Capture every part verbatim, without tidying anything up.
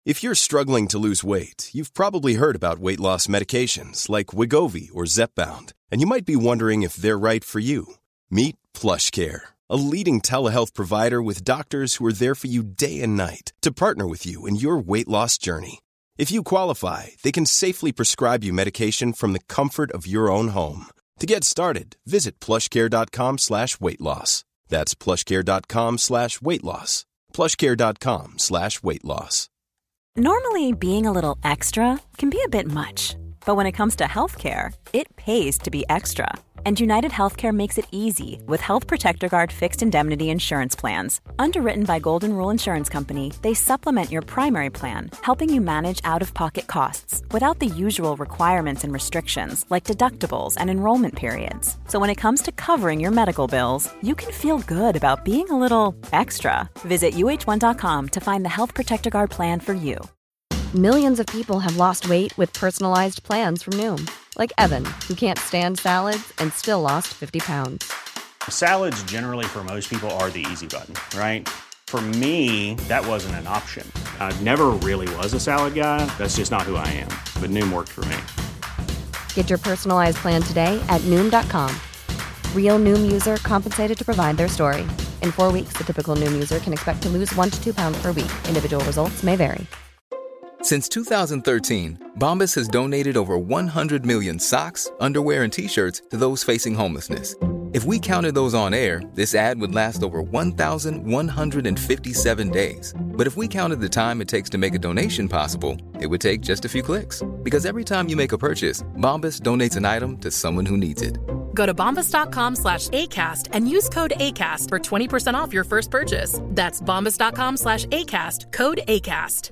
If you're struggling to lose weight, you've probably heard about weight loss medications like Wegovy or Zepbound, and you might be wondering if they're right for you. Meet PlushCare, a leading telehealth provider with doctors who are there for you day and night to partner with you in your weight loss journey. If you qualify, they can safely prescribe you medication from the comfort of your own home. To get started, visit plushcare.com slash weight loss. That's plushcare.com slash weight loss. plushcare.com slash weight loss. Normally, being a little extra can be a bit much. But when it comes to healthcare, it pays to be extra. And United Healthcare makes it easy with Health Protector Guard fixed indemnity insurance plans. Underwritten by Golden Rule Insurance Company, they supplement your primary plan, helping you manage out-of-pocket costs without the usual requirements and restrictions like deductibles and enrollment periods. So when it comes to covering your medical bills, you can feel good about being a little extra. Visit U H one dot com to find the Health Protector Guard plan for you. Millions of people have lost weight with personalized plans from Noom. Like Evan, who can't stand salads and still lost fifty pounds. Salads generally for most people are the easy button, right? For me, that wasn't an option. I never really was a salad guy. That's just not who I am. But Noom worked for me. Get your personalized plan today at Noom dot com. Real Noom user compensated to provide their story. In four weeks, the typical Noom user can expect to lose one to two pounds per week. Individual results may vary. Since two thousand thirteen, Bombas has donated over one hundred million socks, underwear, and T-shirts to those facing homelessness. If we counted those on air, this ad would last over one thousand one hundred fifty-seven days. But if we counted the time it takes to make a donation possible, it would take just a few clicks. Because every time you make a purchase, Bombas donates an item to someone who needs it. Go to bombas.com slash ACAST and use code ACAST for twenty percent off your first purchase. That's bombas.com slash ACAST, code ACAST.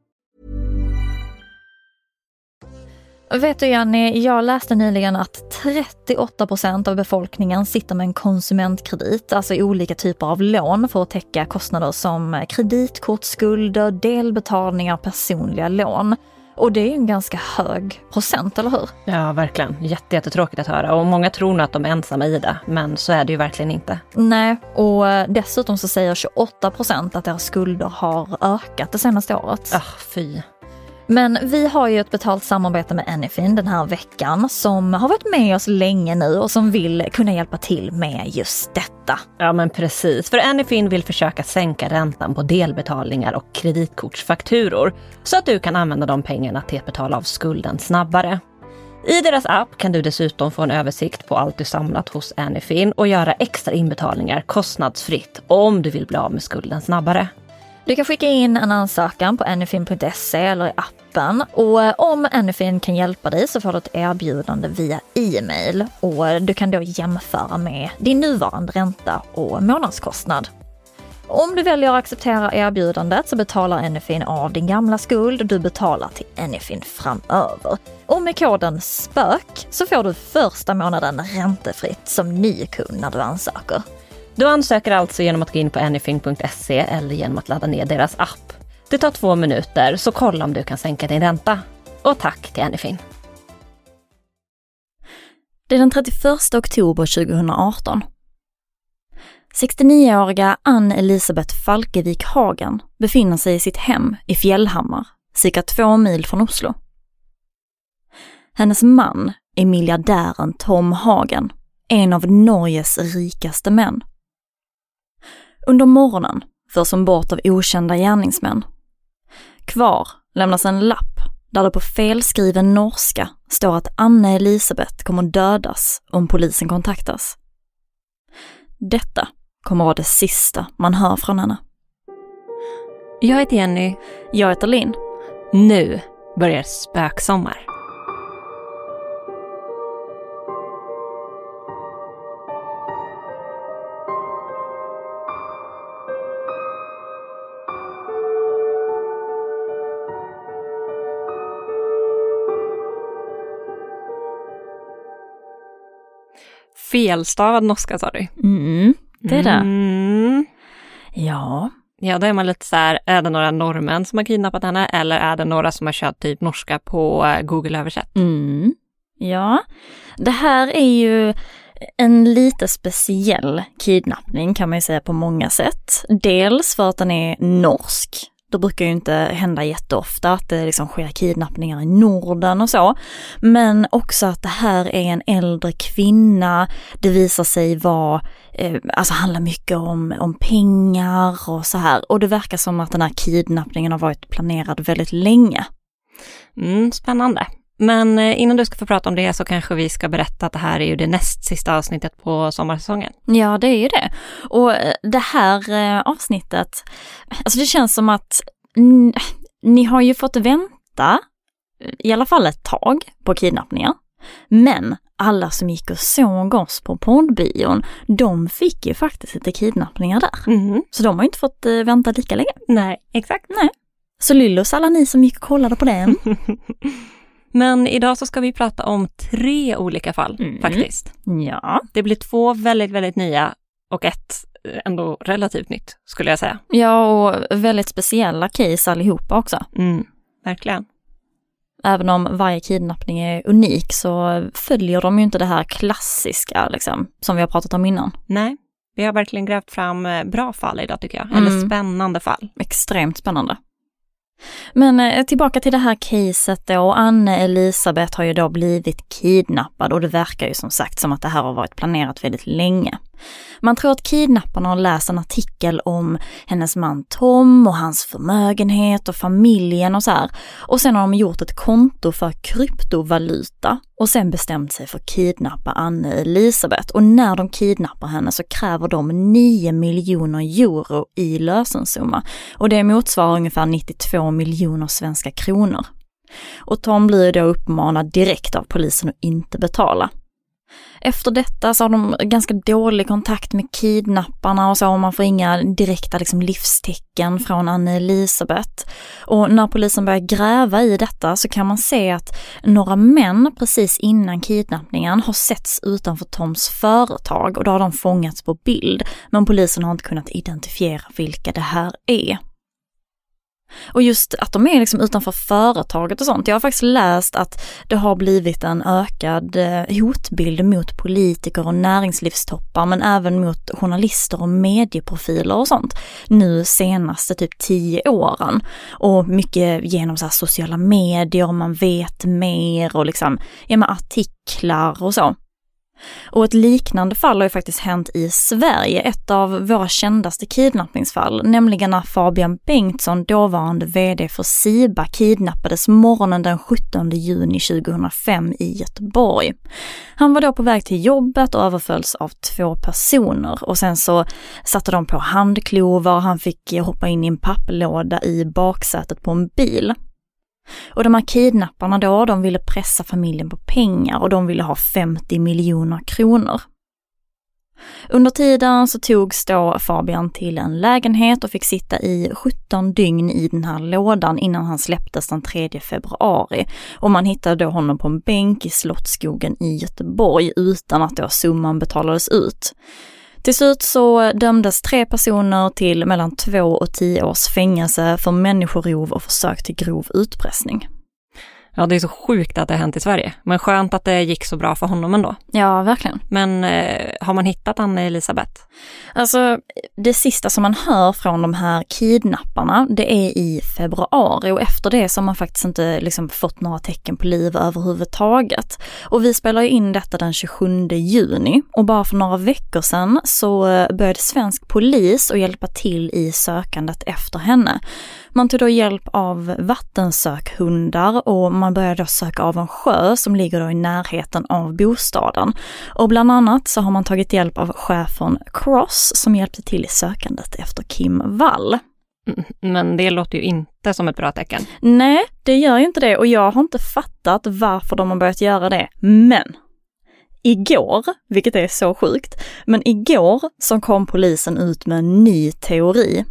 Vet du Jenny, jag läste nyligen att trettioåtta procent av befolkningen sitter med en konsumentkredit, alltså olika typer av lån för att täcka kostnader som kreditkortsskulder, delbetalningar, personliga lån. Och det är ju en ganska hög procent, eller hur? Ja, verkligen. Jätte, jättetråkigt att höra. Och många tror nog att de är ensamma i det, men så är det ju verkligen inte. Nej, och dessutom så säger tjugoåtta procent att deras skulder har ökat det senaste året. Ah, fy. Men vi har ju ett betalt samarbete med Anyfin den här veckan som har varit med oss länge nu och som vill kunna hjälpa till med just detta. Ja men precis, för Anyfin vill försöka sänka räntan på delbetalningar och kreditkortsfakturor så att du kan använda de pengarna till att betala av skulden snabbare. I deras app kan du dessutom få en översikt på allt du samlat hos Anyfin och göra extra inbetalningar kostnadsfritt om du vill bli av med skulden snabbare. Du kan skicka in en ansökan på anyfin punkt se eller i appen, och om Anyfin kan hjälpa dig så får du ett erbjudande via e-mail och du kan då jämföra med din nuvarande ränta och månadskostnad. Om du väljer att acceptera erbjudandet så betalar Anyfin av din gamla skuld och du betalar till Anyfin framöver. Och med koden SPÖK så får du första månaden räntefritt som ny kund när du ansöker. Du ansöker alltså genom att gå in på anyfin punkt se eller genom att ladda ner deras app. Det tar två minuter, så kolla om du kan sänka din ränta. Och tack till Anyfin. Det är den trettioförsta oktober tjugohundraarton. sextionioåriga Ann-Elisabeth Falkevik Hagen befinner sig i sitt hem i Fjällhammar, cirka två mil från Oslo. Hennes man är miljardären Tom Hagen, en av Norges rikaste män. Under morgonen förs hon bort av okända gärningsmän. Kvar lämnas en lapp där det på felskriven norska står att Anne-Elisabeth kommer dödas om polisen kontaktas. Detta kommer vara det sista man hör från henne. Jag heter Jenny. Jag heter Linn. Nu börjar spöksommar. Felstavad norska, sa du? Mm, det är det. Mm. Ja. Ja, då är man lite så här, är det några norrmän som har kidnappat henne eller är det några som har kört typ norska på Google översätt? Mm. Ja, det här är ju en lite speciell kidnappning kan man ju säga på många sätt. Dels för att den är norsk. då brukar ju inte hända jätteofta att det liksom sker kidnappningar i Norden och så. Men också att det här är en äldre kvinna. Det visar sig vara, eh, alltså handla mycket om, om pengar och så här. Och det verkar som att den här kidnappningen har varit planerad väldigt länge. Mm, spännande. Men innan du ska få prata om det så kanske vi ska berätta att det här är ju det näst sista avsnittet på sommarsäsongen. Ja, det är ju det. Och det här avsnittet, alltså det känns som att n- ni har ju fått vänta i alla fall ett tag på kidnappningar. Men alla som gick och såg oss på poddbion, de fick ju faktiskt lite kidnappningar där. Mm. Så de har inte fått vänta lika länge. Nej, exakt. Nej. Så lyllos alla ni som gick och kollade på den. Men idag så ska vi prata om tre olika fall mm. faktiskt. Ja. Det blir två väldigt, väldigt nya och ett ändå relativt nytt skulle jag säga. Ja, och väldigt speciella case allihopa också. Mm, verkligen. Även om varje kidnappning är unik så följer de ju inte det här klassiska liksom, som vi har pratat om innan. Nej, vi har verkligen grävt fram bra fall idag tycker jag. Eller mm. spännande fall. Extremt spännande. Men eh, tillbaka till det här caset då. Anne Elisabeth har ju då blivit kidnappad och det verkar ju som sagt som att det här har varit planerat väldigt länge. Man tror att kidnapparna har läst en artikel om hennes man Tom och hans förmögenhet och familjen och så här. Och sen har de gjort ett konto för kryptovaluta och sen bestämt sig för att kidnappa Anne Elisabeth. Och när de kidnappar henne så kräver de nio miljoner euro i lösensumma. Och det motsvarar ungefär nittiotvå miljoner svenska kronor. Och Tom blir då uppmanad direkt av polisen att inte betala. Efter detta så har de ganska dålig kontakt med kidnapparna och så och man får inga direkta liksom, livstecken från Anne Elisabeth. Och när polisen börjar gräva i detta så kan man se att några män precis innan kidnappningen har setts utanför Toms företag och då har de fångats på bild. Men polisen har inte kunnat identifiera vilka det här är. Och just att de är liksom utanför företaget och sånt. Jag har faktiskt läst att det har blivit en ökad hotbild mot politiker och näringslivstoppar men även mot journalister och medieprofiler och sånt. Nu senaste typ tio åren. Och mycket genom så här sociala medier och man vet mer och liksom ja, med artiklar och så. Och ett liknande fall har ju faktiskt hänt i Sverige, ett av våra kändaste kidnappningsfall, nämligen när Fabian Bengtsson, dåvarande vd för SIBA, kidnappades morgonen den sjuttonde juni tjugohundrafem i Göteborg. Han var då på väg till jobbet och överfölls av två personer och sen så satte de på handklovar och han fick hoppa in i en papplåda i baksätet på en bil. Och de här kidnapparna då, de ville pressa familjen på pengar och de ville ha femtio miljoner kronor. Under tiden så togs då Fabian till en lägenhet och fick sitta i sjutton dygn i den här lådan innan han släpptes den tredje februari. Och man hittade då honom på en bänk i Slottsskogen i Göteborg utan att då summan betalades ut. Till slut så dömdes tre personer till mellan två och tio års fängelse för människorov och försök till grov utpressning. Ja, det är så sjukt att det har hänt i Sverige. Men skönt att det gick så bra för honom ändå. Ja, verkligen. Men eh, har man hittat Anne Elisabeth? Alltså, det sista som man hör från de här kidnapparna, det är i februari. Och efter det så har man faktiskt inte liksom fått några tecken på liv överhuvudtaget. Och vi spelar ju in detta den tjugosjunde juni. Och bara för några veckor sedan så började svensk polis att hjälpa till i sökandet efter henne. Man tog då hjälp av vattensökhundar och man började då söka av en sjö som ligger då i närheten av bostaden. Och bland annat så har man tagit hjälp av chefen Cross som hjälpte till i sökandet efter Kim Wall. Men det låter ju inte som ett bra tecken. Nej, det gör ju inte det och jag har inte fattat varför de har börjat göra det. Men igår, vilket är så sjukt, men igår så kom polisen ut med en ny teori.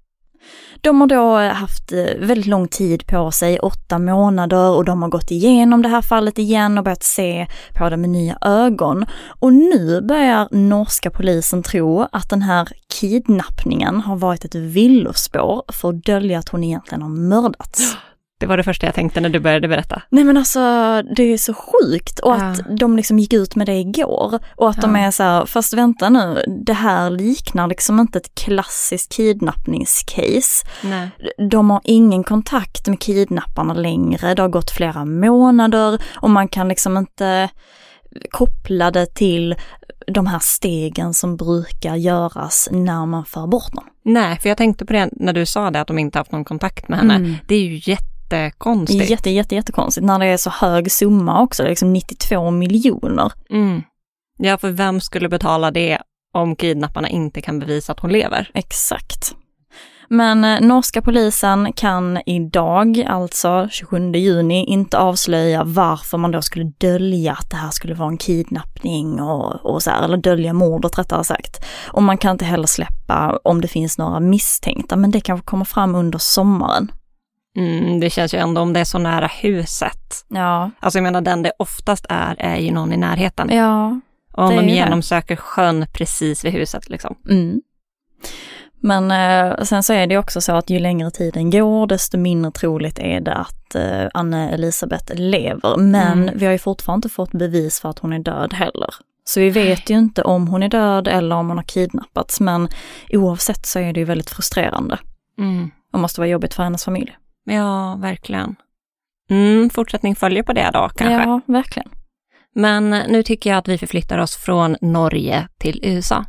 De har då haft väldigt lång tid på sig, åtta månader, och de har gått igenom det här fallet igen och börjat se på det med nya ögon. Och nu börjar norska polisen tro att den här kidnappningen har varit ett villospår för att dölja att hon egentligen har mördats. Det var det första jag tänkte när du började berätta. Nej men alltså, det är så sjukt. Och ja. Att de liksom gick ut med det igår. Och att ja. de är så här, fast vänta nu, det här liknar liksom inte ett klassiskt kidnappningscase. Nej. De har ingen kontakt med kidnapparna längre. Det har gått flera månader och man kan liksom inte koppla det till de här stegen som brukar göras när man för bort dem. Nej, för jag tänkte på det när du sa det, att de inte haft någon kontakt med henne. Mm. Det är ju jättekonstigt. Jätte, jätte, jättekonstigt. När det är så hög summa också, det är liksom nittiotvå miljoner. Mm. Ja, för vem skulle betala det om kidnapparna inte kan bevisa att hon lever? Exakt. Men eh, norska polisen kan idag, alltså tjugosjunde juni, inte avslöja varför man då skulle dölja att det här skulle vara en kidnappning och, och så här, eller dölja mordet rättare sagt. Och man kan inte heller släppa om det finns några misstänkta, men det kan komma fram under sommaren. Mm, det känns ju ändå om det är så nära huset. Ja. Alltså jag menar, den det oftast är, är ju någon i närheten. Ja. Om de genomsöker det. Sjön precis vid huset liksom. Mm. Men eh, sen så är det också så att ju längre tiden går, desto mindre troligt är det att eh, Anne Elisabeth lever. Men mm. vi har ju fortfarande inte fått bevis för att hon är död heller. Så vi vet ju inte om hon är död eller om hon har kidnappats. Men oavsett så är det ju väldigt frustrerande. Mm. Och måste vara jobbigt för hennes familj. Ja, verkligen. Mm, fortsättning följer på det då kanske. Ja, verkligen. Men nu tycker jag att vi förflyttar oss från Norge till U S A.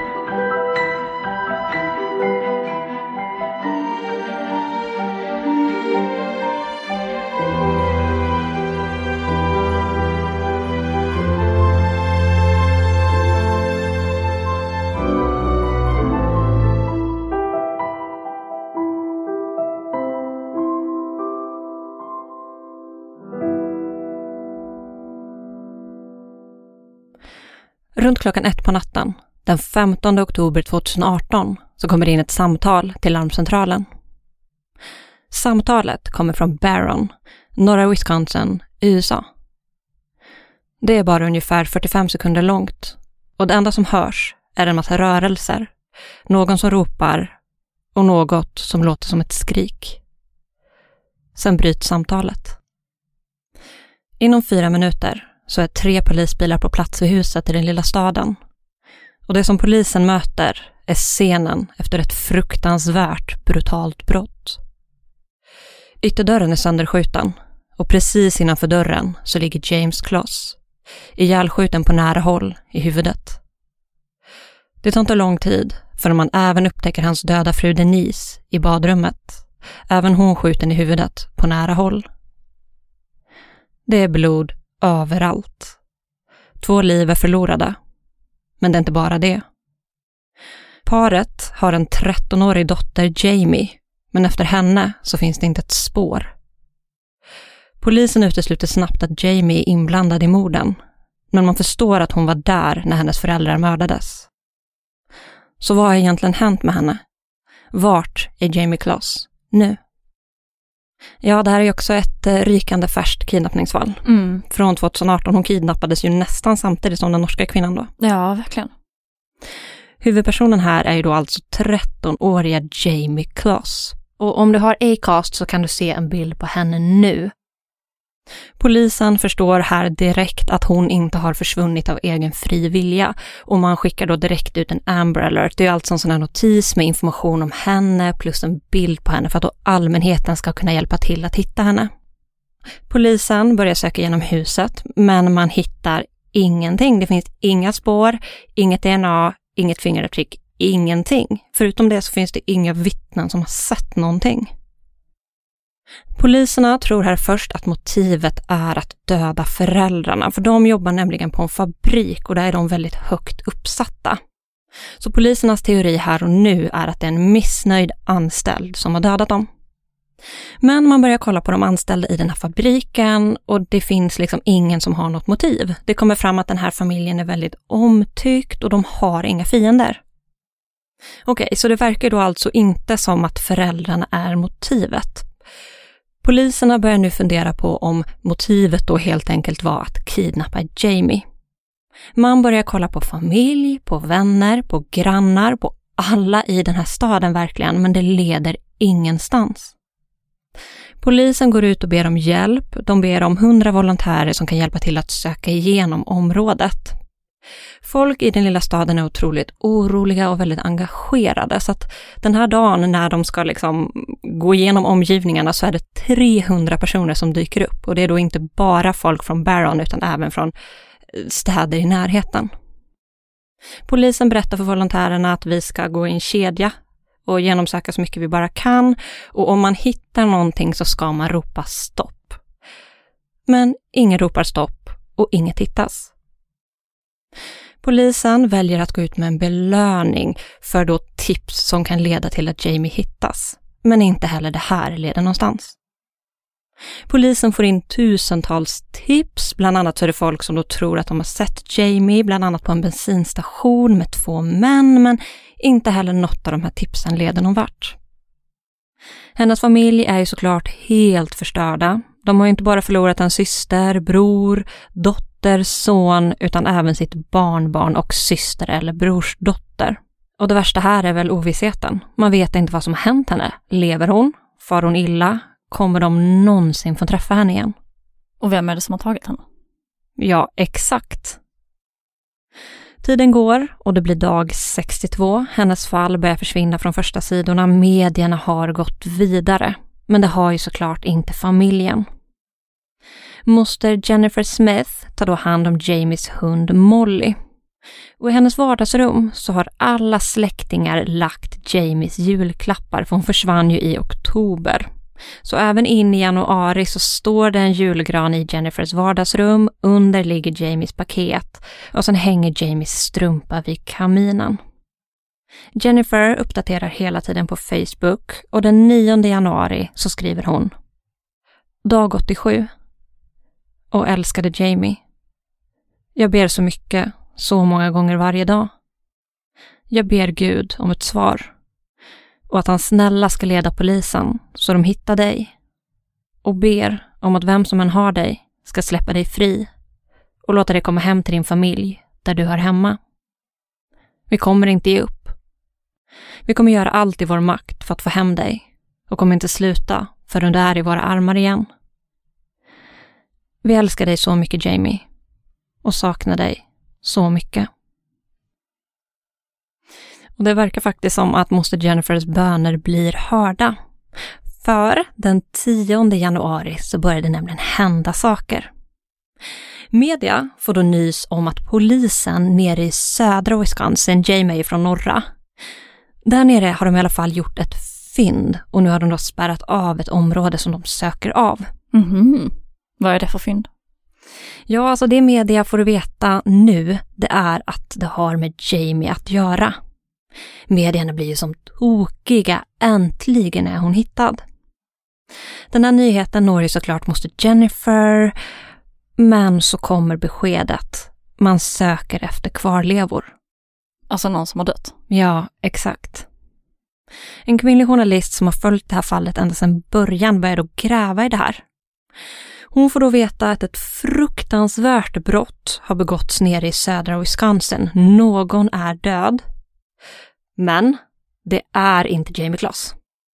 Runt klockan ett på natten, den femtonde oktober tjugoarton, så kommer det in ett samtal till larmcentralen. Samtalet kommer från Barron, norra Wisconsin, U S A. Det är bara ungefär fyrtiofem sekunder långt och det enda som hörs är en massa rörelser, någon som ropar och något som låter som ett skrik. Sen bryts samtalet. Inom fyra minuter så är tre polisbilar på plats vid huset i den lilla staden. Och det som polisen möter är scenen efter ett fruktansvärt brutalt brott. Ytterdörren är sönderskjuten och precis innanför dörren så ligger James Kloss, ihjälskjuten på nära håll i huvudet. Det tar inte lång tid förrän man även upptäcker hans döda fru Denise i badrummet. Även hon skjuten i huvudet på nära håll. Det är blod överallt. Två liv är förlorade. Men det är inte bara det. Paret har en trettonårig dotter, Jamie, men efter henne så finns det inte ett spår. Polisen utesluter snabbt att Jamie är inblandad i morden, men man förstår att hon var där när hennes föräldrar mördades. Så vad har egentligen hänt med henne? Vart är Jamie Kloss nu? Ja, det här är också ett eh, rykande färskt kidnappningsfall. Mm. Från tjugoarton. Hon kidnappades ju nästan samtidigt som den norska kvinnan då. Ja, verkligen. Huvudpersonen här är ju då alltså trettonåriga Jamie Kloss. Och om du har Acast så kan du se en bild på henne nu. Polisen förstår här direkt att hon inte har försvunnit av egen fri vilja och man skickar då direkt ut en Amber Alert. Det är alltså en sån här notis med information om henne plus en bild på henne för att då allmänheten ska kunna hjälpa till att hitta henne. Polisen börjar söka genom huset men man hittar ingenting. Det finns inga spår, inget D N A, inget fingeravtryck, ingenting. Förutom det så finns det inga vittnen som har sett någonting. Poliserna tror här först att motivet är att döda föräldrarna, för de jobbar nämligen på en fabrik och där är de väldigt högt uppsatta. Så polisernas teori här och nu är att det är en missnöjd anställd som har dödat dem. Men man börjar kolla på de anställda i den här fabriken och det finns liksom ingen som har något motiv. Det kommer fram att den här familjen är väldigt omtyckt och de har inga fiender. Okej, så det verkar då alltså inte som att föräldrarna är motivet. Poliserna börjar nu fundera på om motivet då helt enkelt var att kidnappa Jamie. Man börjar kolla på familj, på vänner, på grannar, på alla i den här staden verkligen, men det leder ingenstans. Polisen går ut och ber om hjälp. De ber om hundra volontärer som kan hjälpa till att söka igenom området. Folk i den lilla staden är otroligt oroliga och väldigt engagerade, så att den här dagen när de ska liksom gå igenom omgivningarna så är det trehundra personer som dyker upp, och det är då inte bara folk från Barron utan även från städer i närheten. Polisen berättar för volontärerna att vi ska gå i en kedja och genomsöka så mycket vi bara kan, och om man hittar någonting så ska man ropa stopp. Men ingen ropar stopp och inget hittas. Polisen väljer att gå ut med en belöning för då tips som kan leda till att Jamie hittas. Men inte heller det här leder någonstans. Polisen får in tusentals tips, bland annat så är det folk som då tror att de har sett Jamie, bland annat på en bensinstation med två män, men inte heller något av de här tipsen leder någon vart. Hennes familj är ju såklart helt förstörda. De har ju inte bara förlorat en syster, bror, dotter, son, utan även sitt barnbarn och syster eller brors dotter. Och det värsta här är väl ovissheten. Man vet inte vad som har hänt henne. Lever hon? Far hon illa? Kommer de någonsin få träffa henne igen? Och vem är det som har tagit henne? Ja, exakt. Tiden går och det blir dag sextiotvå. Hennes fall börjar försvinna från första sidorna. Medierna har gått vidare. Men det har ju såklart inte familjen. Moster Jennifer Smith tar då hand om Jamies hund Molly. Och i hennes vardagsrum så har alla släktingar lagt Jamies julklappar, för hon försvann ju i oktober. Så även in i januari så står det en julgran i Jennifers vardagsrum, under ligger Jamies paket och sen hänger Jamies strumpa vid kaminen. Jennifer uppdaterar hela tiden på Facebook och den nionde januari så skriver hon: Dag åttiosju. Och älskade Jamie. Jag ber så mycket, så många gånger varje dag. Jag ber Gud om ett svar. Och att han snälla ska leda polisen så de hittar dig. Och ber om att vem som än har dig ska släppa dig fri och låta dig komma hem till din familj där du hör hemma. Vi kommer inte ge upp. Vi kommer göra allt i vår makt för att få hem dig och kommer inte sluta förrän du är i våra armar igen. Vi älskar dig så mycket, Jamie, och saknar dig så mycket. Och det verkar faktiskt som att moster Jennifers böner blir hörda. För den tionde januari så började det nämligen hända saker. Media får då nys om att polisen nere i södra Wisconsin, Jamie är från norra, där nere har de i alla fall gjort ett fynd, och nu har de då spärrat av ett område som de söker av. Mhm. Vad är det för fynd? Ja, alltså det media får du veta nu, det är att det har med Jamie att göra. Medierna blir ju som tokiga, äntligen är hon hittad. Den här nyheten når ju såklart moster Jennifer, men så kommer beskedet. Man söker efter kvarlevor. Alltså någon som har dött? Ja, exakt. En kvinnlig journalist som har följt det här fallet ända sedan början börjar då gräva i det här. Hon får då veta att ett fruktansvärt brott har begåtts nere i södra Wisconsin. Någon är död. Men det är inte Jamie Kloss.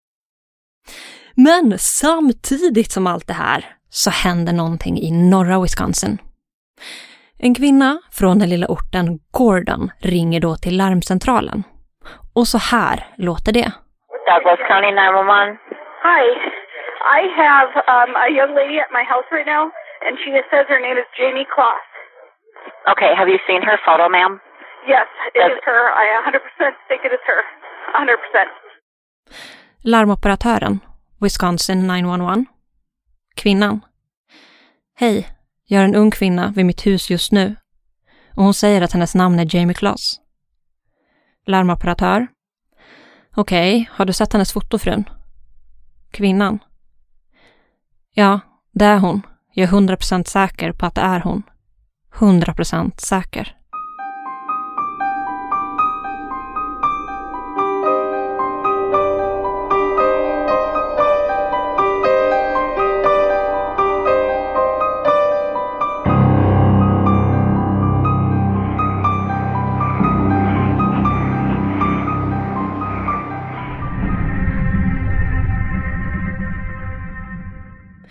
Men samtidigt som allt det här så händer någonting i norra Wisconsin. En kvinna från den lilla orten Gordon ringer då till larmcentralen. Och så här låter det. Douglas County nine one one. Hi. I have um, a young lady at my house right now, and she says her name is Jamie Kloss. Okay, have you seen her photo, ma'am? Yes, it Does... is her. I one hundred percent think it is her. one hundred percent. Larmoperatören, Wisconsin nine one one. Kvinnan. Hej, jag är en ung kvinna vid mitt hus just nu. Och hon säger att hennes namn är Jamie Kloss. Larmoperatör. Okej, okay, har du sett hennes fotofrun? Kvinnan. Ja, det är hon. Jag är hundra procent säker på att det är hon. hundra procent säker.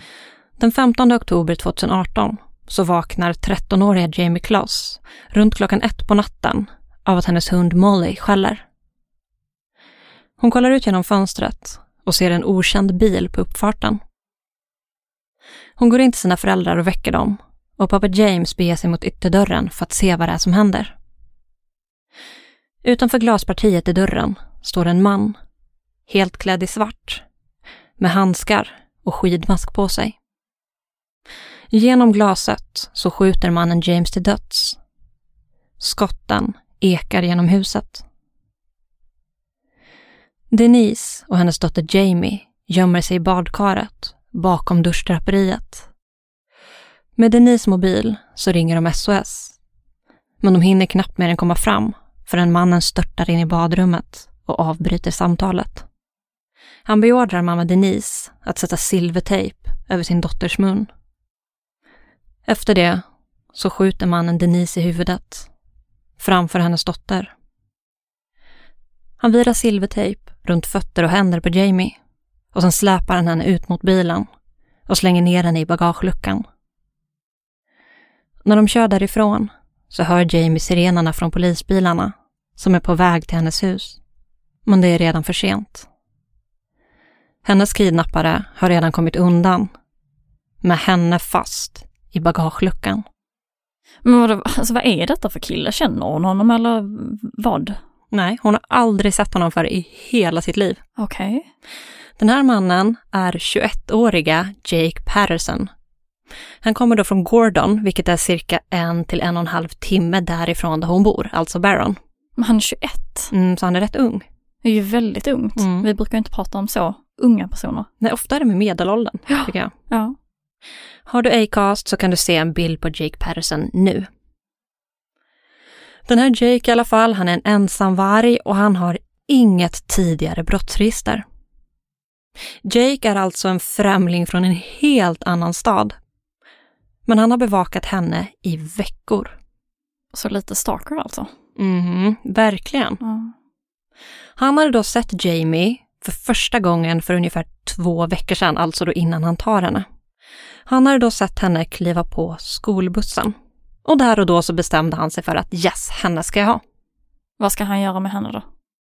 Den femtonde oktober tjugoarton så vaknar trettonåriga Jamie Kloss runt klockan ett på natten av att hennes hund Molly skäller. Hon kollar ut genom fönstret och ser en okänd bil på uppfarten. Hon går in till sina föräldrar och väcker dem, och pappa James beger sig mot ytterdörren för att se vad det är som händer. Utanför glaspartiet i dörren står en man, helt klädd i svart, med handskar och skidmask på sig. Genom glaset så skjuter mannen James till döds. Skotten ekar genom huset. Denise och hennes dotter Jamie gömmer sig i badkaret bakom duschdraperiet. Med Denise mobil så ringer de S O S. Men de hinner knappt mer än komma fram förrän mannen störtar in i badrummet och avbryter samtalet. Han beordrar mamma Denise att sätta silvertejp över sin dotters mun. Efter det så skjuter mannen Denise i huvudet framför hennes dotter. Han virar silvertejp runt fötter och händer på Jamie och sen släpar han henne ut mot bilen och slänger ner henne i bagageluckan. När de kör därifrån så hör Jamie sirenerna från polisbilarna som är på väg till hennes hus. Men det är redan för sent. Hennes kidnappare har redan kommit undan med henne fast i bagageluckan. Men vad, alltså, vad är detta för kille? Känner hon honom eller vad? Nej, hon har aldrig sett honom för i hela sitt liv. Okej. Okay. Den här mannen är tjugoettåriga Jake Patterson. Han kommer då från Gordon, vilket är cirka en till en och en halv timme därifrån där hon bor, alltså Barron. Men han är tjugoett. Mm, så han är rätt ung. Det är ju väldigt ungt. Mm. Vi brukar inte prata om så unga personer. Nej, ofta är det med medelåldern, ja. tycker jag. Ja. Har du Acast så kan du se en bild på Jake Patterson nu. Den här Jake i alla fall, han är en ensam varg och han har inget tidigare brottsregister. Jake är alltså en främling från en helt annan stad. Men han har bevakat henne i veckor. Så lite stalker alltså? Mhm, verkligen. Mm. Han hade då sett Jamie för första gången för ungefär två veckor sedan, alltså då innan han tar henne. Han hade då sett henne kliva på skolbussen. Och där och då så bestämde han sig för att yes, henne ska jag ha. Vad ska han göra med henne då?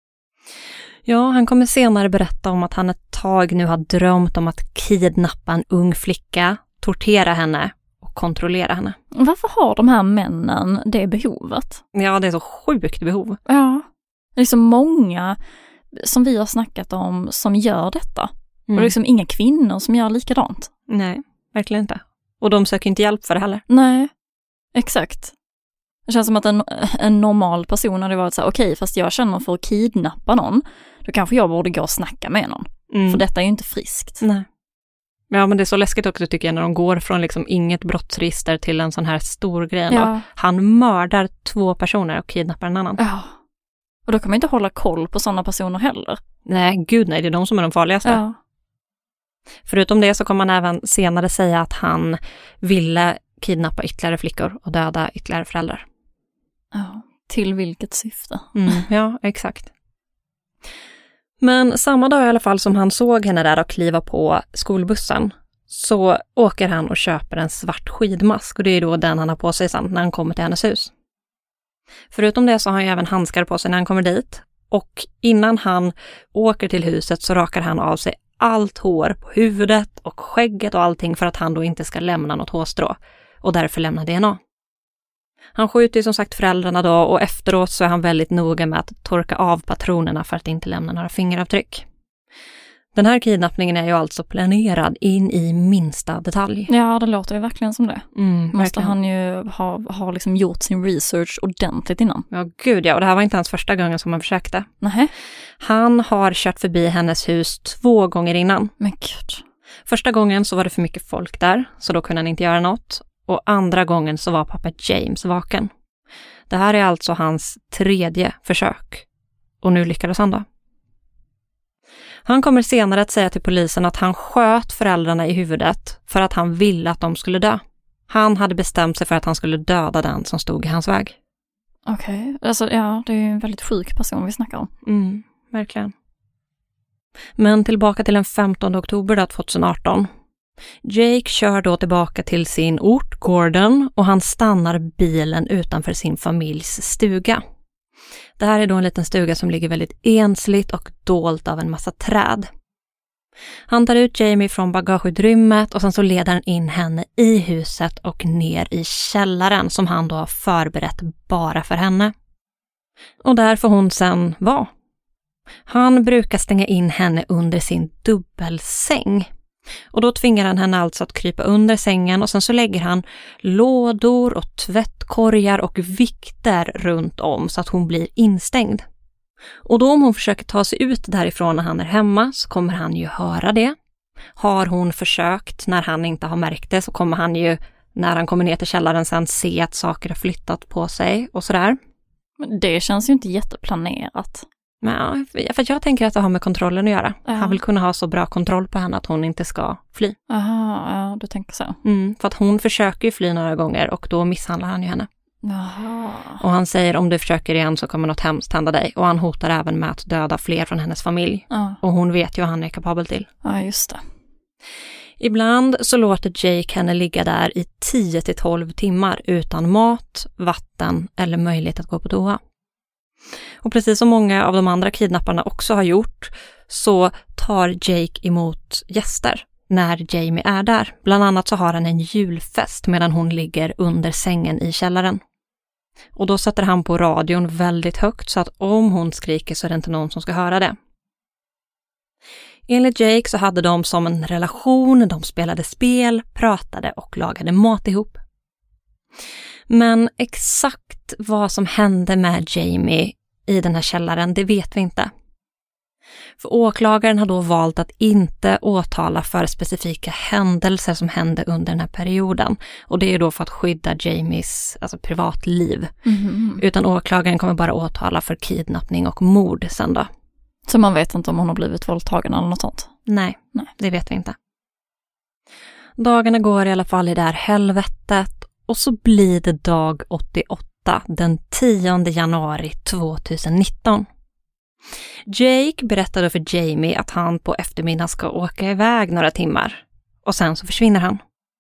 Ja, han kommer senare berätta om att han ett tag nu har drömt om att kidnappa en ung flicka, tortera henne och kontrollera henne. Varför har de här männen det behovet? Ja, det är så sjukt behov. Ja, det är så många som vi har snackat om som gör detta. Mm. Och det är liksom inga kvinnor som gör likadant. Nej, verkligen inte. Och de söker inte hjälp för det heller. Nej, exakt. Det känns som att en, en normal person hade varit så här, okej, okay, fast jag känner för att kidnappa någon, då kanske jag borde gå och snacka med någon. Mm. För detta är ju inte friskt. Nej. Ja, men det är så läskigt också tycker jag när de går från liksom inget brottsregister till en sån här stor grej. Ja. Han mördar två personer och kidnappar en annan. Ja. Och då kan man inte hålla koll på sådana personer heller. Nej, gud nej, det är de som är de farligaste. Ja. Förutom det så kommer man även senare säga att han ville kidnappa ytterligare flickor och döda ytterligare föräldrar. Ja, till vilket syfte? Mm, ja, exakt. Men samma dag i alla fall som han såg henne där och kliva på skolbussen så åker han och köper en svart skidmask och det är då den han har på sig sen när han kommer till hennes hus. Förutom det så har han ju även handskar på sig när han kommer dit och innan han åker till huset så rakar han av sig allt hår på huvudet och skägget och allting för att han då inte ska lämna något hårstrå och därför lämna D N A. Han skjuter ju som sagt föräldrarna då och efteråt så är han väldigt noga med att torka av patronerna för att inte lämna några fingeravtryck. Den här kidnappningen är ju alltså planerad in i minsta detalj. Ja, det låter ju verkligen som det. Mm, Måste verkligen. han ju ha, ha liksom gjort sin research ordentligt innan. Ja, gud ja. Och det här var inte hans första gången som han försökte. Nej. Han har kört förbi hennes hus två gånger innan. Men gud. Första gången så var det för mycket folk där, så då kunde han inte göra något. Och andra gången så var pappa James vaken. Det här är alltså hans tredje försök. Och nu lyckades han då. Han kommer senare att säga till polisen att han sköt föräldrarna i huvudet för att han ville att de skulle dö. Han hade bestämt sig för att han skulle döda den som stod i hans väg. Okej, okay. Alltså ja, det är en väldigt sjuk person vi snackar om. Mm, verkligen. Men tillbaka till den femtonde oktober då, tjugoarton. Jake kör då tillbaka till sin ort, Gordon, och han stannar bilen utanför sin familjs stuga. Det här är då en liten stuga som ligger väldigt ensligt och dolt av en massa träd. Han tar ut Jamie från bagageutrymmet och sen så leder han in henne i huset och ner i källaren som han då har förberett bara för henne. Och där får hon sen vara. Han brukar stänga in henne under sin dubbelsäng. Och då tvingar han henne alltså att krypa under sängen och sen så lägger han lådor och tvättkorgar och vikter runt om så att hon blir instängd. Och då om hon försöker ta sig ut därifrån när han är hemma så kommer han ju höra det. Har hon försökt när han inte har märkt det så kommer han ju när han kommer ner till källaren sen se att saker har flyttat på sig och sådär. Men det känns ju inte jätteplanerat. Men, för jag tänker att det har med kontrollen att göra. Ja. Han vill kunna ha så bra kontroll på henne att hon inte ska fly. Aha, ja, du tänker så. Mm, för att hon försöker ju fly några gånger och då misshandlar han ju henne. Jaha. Och han säger om du försöker igen så kommer något hemskt hända dig. Och han hotar även med att döda fler från hennes familj. Ja. Och hon vet ju vad han är kapabel till. Ja, just det. Ibland så låter Jake henne ligga där i tio till tolv timmar utan mat, vatten eller möjlighet att gå på toa. Och precis som många av de andra kidnapparna också har gjort så tar Jake emot gäster när Jamie är där. Bland annat så har han en julfest medan hon ligger under sängen i källaren. Och då sätter han på radion väldigt högt så att om hon skriker så är det inte någon som ska höra det. Enligt Jake så hade de som en relation, de spelade spel, pratade och lagade mat ihop. Men exakt vad som hände med Jamie i den här källaren, det vet vi inte. För åklagaren har då valt att inte åtala för specifika händelser som hände under den här perioden. Och det är då för att skydda Jamies alltså privatliv. Mm. Utan åklagaren kommer bara åtala för kidnappning och mord sen då. Så man vet inte om hon har blivit våldtagen eller något sånt? Nej, Nej, det vet vi inte. Dagarna går i alla fall i det här helvetet och så blir det dag åttioåtta den tionde januari tjugonitton. Jake berättade för Jamie att han på eftermiddagen ska åka iväg några timmar och sen så försvinner han.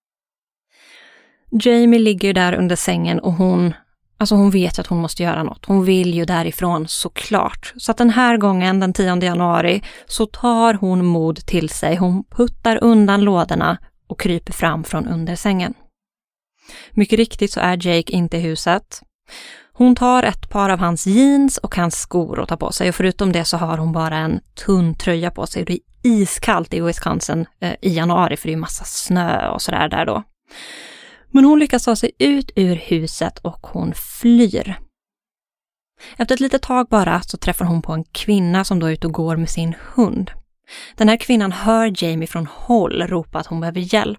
Jamie ligger där under sängen och hon, alltså hon vet att hon måste göra något. Hon vill ju därifrån såklart. Så att den här gången, den tionde januari, så tar hon mod till sig. Hon puttar undan lådorna och kryper fram från under sängen. Mycket riktigt så är Jake inte i huset. Hon tar ett par av hans jeans och hans skor att ta på sig. Och förutom det så har hon bara en tunn tröja på sig. Det är iskallt i Wisconsin eh, i januari för det är massa snö och sådär där då. Men hon lyckas ta sig ut ur huset och hon flyr. Efter ett litet tag bara så träffar hon på en kvinna som då är ute och går med sin hund. Den här kvinnan hör Jamie från håll ropa att hon behöver hjälp.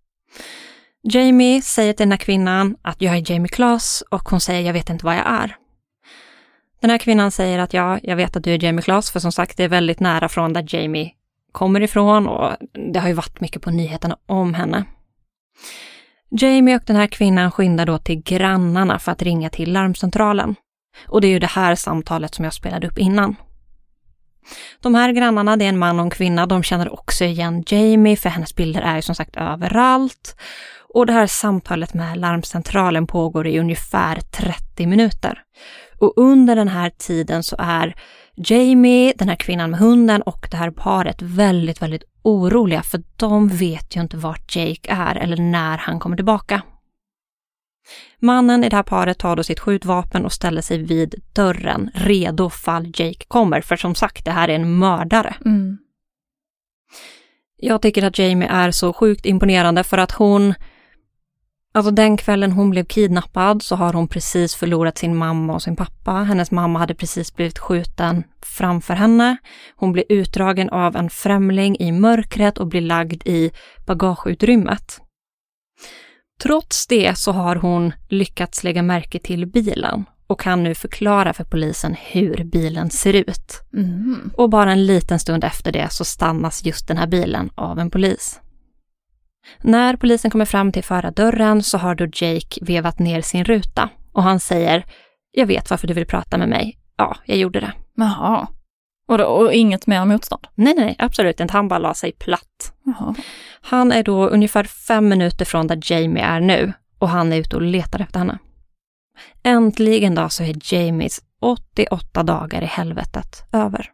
Jamie säger till den här kvinnan att jag är Jamie Claes och hon säger jag vet inte vad jag är. Den här kvinnan säger att ja, jag vet att du är Jamie Claes för som sagt det är väldigt nära från där Jamie kommer ifrån och det har ju varit mycket på nyheterna om henne. Jamie och den här kvinnan skyndar då till grannarna för att ringa till larmcentralen. Och det är ju det här samtalet som jag spelade upp innan. De här grannarna, det är en man och en kvinna, de känner också igen Jamie för hennes bilder är ju som sagt överallt. Och det här samtalet med larmcentralen pågår i ungefär trettio minuter. Och under den här tiden så är Jamie, den här kvinnan med hunden och det här paret väldigt, väldigt oroliga för de vet ju inte vart Jake är eller när han kommer tillbaka. Mannen i det här paret tar då sitt skjutvapen och ställer sig vid dörren redo fall Jake kommer för som sagt det här är en mördare. Mm. Jag tycker att Jamie är så sjukt imponerande för att hon Alltså den kvällen hon blev kidnappad så har hon precis förlorat sin mamma och sin pappa. Hennes mamma hade precis blivit skjuten framför henne. Hon blir utdragen av en främling i mörkret och blir lagd i bagageutrymmet. Trots det så har hon lyckats lägga märke till bilen och kan nu förklara för polisen hur bilen ser ut. Mm. Och bara en liten stund efter det så stannas just den här bilen av en polis. När polisen kommer fram till förardörren så har då Jake vevat ner sin ruta och han säger jag vet varför du vill prata med mig. Ja, jag gjorde det. Jaha. Och, då, och inget mer motstånd? Nej, nej, absolut inte. Han bara la sig platt. Jaha. Han är då ungefär fem minuter från där Jamie är nu. Och han är ute och letar efter henne. Äntligen då så är Jamies åttioåtta dagar i helvetet över.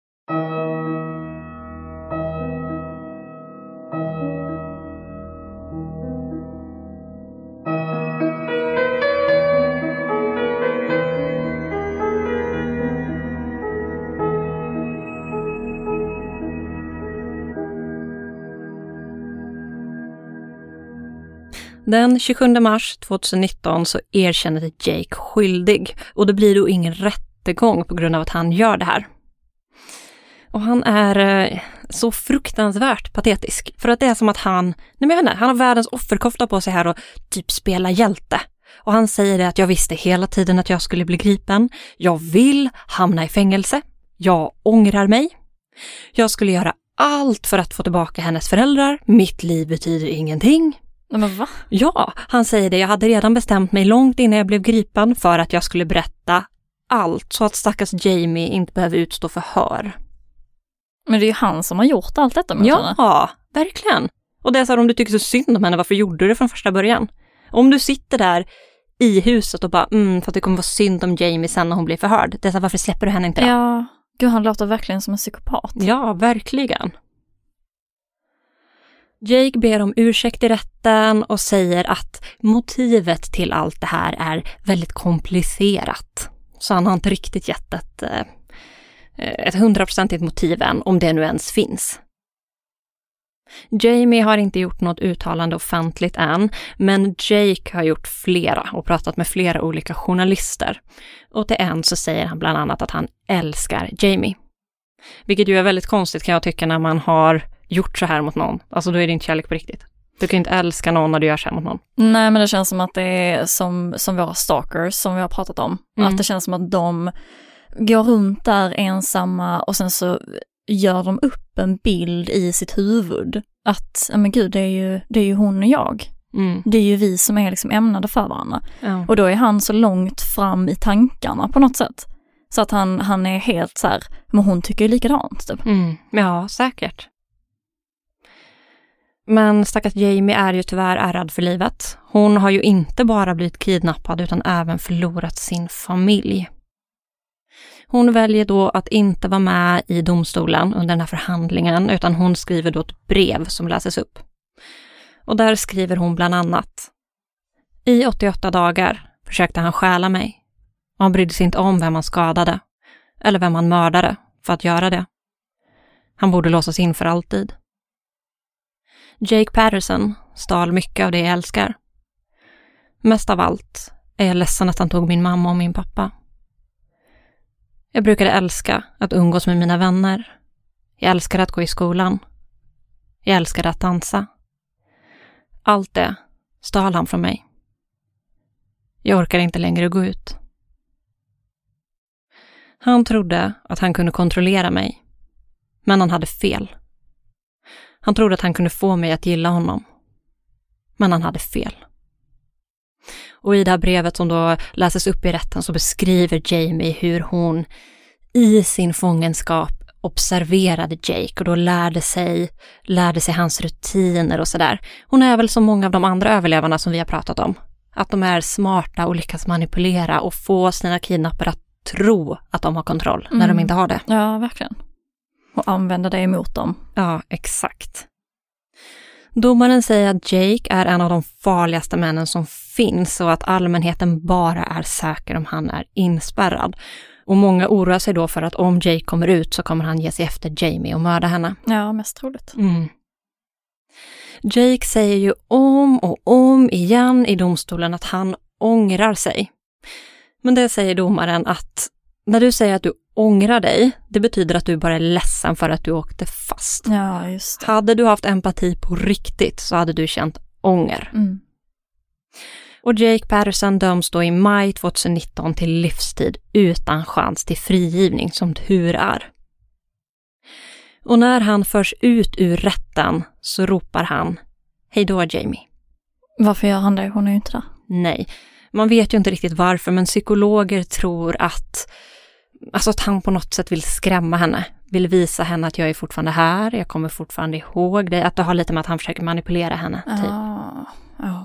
Den tjugosjunde mars tjugonitton så erkänner Jake skyldig och det blir då ingen rättegång på grund av att han gör det här. Och han är eh, så fruktansvärt patetisk för att det är som att han, nej men jag vet inte, han har världens offerkofta på sig här och typ spelar hjälte. Och han säger det att jag visste hela tiden att jag skulle bli gripen. Jag vill hamna i fängelse. Jag ångrar mig. Jag skulle göra allt för att få tillbaka hennes föräldrar. Mitt liv betyder ingenting. Men va? Ja, han säger det. Jag hade redan bestämt mig långt innan jag blev gripen för att jag skulle berätta allt så att stackars Jamie inte behöver utstå förhör. Men det är ju han som har gjort allt detta mot ja, henne. Ja, verkligen. Och det är så här, om du tycker så synd om henne, varför gjorde du det från första början? Om du sitter där i huset och bara, mm, för att det kommer vara synd om Jamie sen när hon blir förhörd. Det är så här, varför släpper du henne inte då? Ja, gud, han låter verkligen som en psykopat. Ja, verkligen. Jake ber om ursäkt i rätten och säger att motivet till allt det här är väldigt komplicerat. Så han har inte riktigt gett ett, ett hundraprocentigt motiv än, om det nu ens finns. Jamie har inte gjort något uttalande offentligt än, men Jake har gjort flera och pratat med flera olika journalister. Och till en så säger han bland annat att han älskar Jamie. Vilket ju är väldigt konstigt kan jag tycka när man har gjort så här mot någon. Alltså då är det inte kärlek på riktigt. Du kan inte älska någon när du gör så här mot någon. Nej, men det känns som att det är som, som våra stalkers som vi har pratat om. Mm. Att det känns som att de går runt där ensamma och sen så gör de upp en bild i sitt huvud. Att, ja men gud, det är ju, det är ju hon och jag. Mm. Det är ju vi som är liksom ämnade för varandra. Ja. Och då är han så långt fram i tankarna på något sätt. Så att han, han är helt så här, men hon tycker ju likadant typ. Mm. Ja, säkert. Men stackars Jamie är ju tyvärr ärrad för livet. Hon har ju inte bara blivit kidnappad utan även förlorat sin familj. Hon väljer då att inte vara med i domstolen under den här förhandlingen utan hon skriver då ett brev som läses upp. Och där skriver hon bland annat: I åttioåtta dagar försökte han stjäla mig. Och han brydde sig inte om vem han skadade eller vem han mördade för att göra det. Han borde låsas in för alltid. Jake Patterson stal mycket av det jag älskar. Mest av allt är jag ledsen att han tog min mamma och min pappa. Jag brukade älska att umgås med mina vänner. Jag älskade att gå i skolan. Jag älskade att dansa. Allt det stal han från mig. Jag orkar inte längre gå ut. Han trodde att han kunde kontrollera mig. Men han hade fel. Han trodde att han kunde få mig att gilla honom. Men han hade fel. Och i det här brevet som då läses upp i rätten så beskriver Jamie hur hon i sin fångenskap observerade Jake och då lärde sig, lärde sig hans rutiner och sådär. Hon är väl som många av de andra överlevarna som vi har pratat om. Att de är smarta och lyckas manipulera och få sina kidnappare att tro att de har kontroll när mm. de inte har det. Ja, verkligen. Och använda det emot dem. Ja, exakt. Domaren säger att Jake är en av de farligaste männen som finns och att allmänheten bara är säker om han är inspärrad. Och många oroar sig då för att om Jake kommer ut så kommer han ge sig efter Jamie och mörda henne. Ja, mest troligt. Mm. Jake säger ju om och om igen i domstolen att han ångrar sig. Men det säger domaren att när du säger att du ångrar dig, det betyder att du bara är ledsen för att du åkte fast. Ja, just det. Hade du haft empati på riktigt så hade du känt ånger. Mm. Och Jake Patterson döms då i maj tjugonitton till livstid utan chans till frigivning som tur är. Och när han förs ut ur rätten så ropar han: hej då Jamie. Varför gör han det? Hon är ju inte där. Nej, man vet ju inte riktigt varför, men psykologer tror att alltså att han på något sätt vill skrämma henne. Vill visa henne att jag är fortfarande här. Jag kommer fortfarande ihåg dig. Att det har lite med att han försöker manipulera henne. Typ. Ja, ja.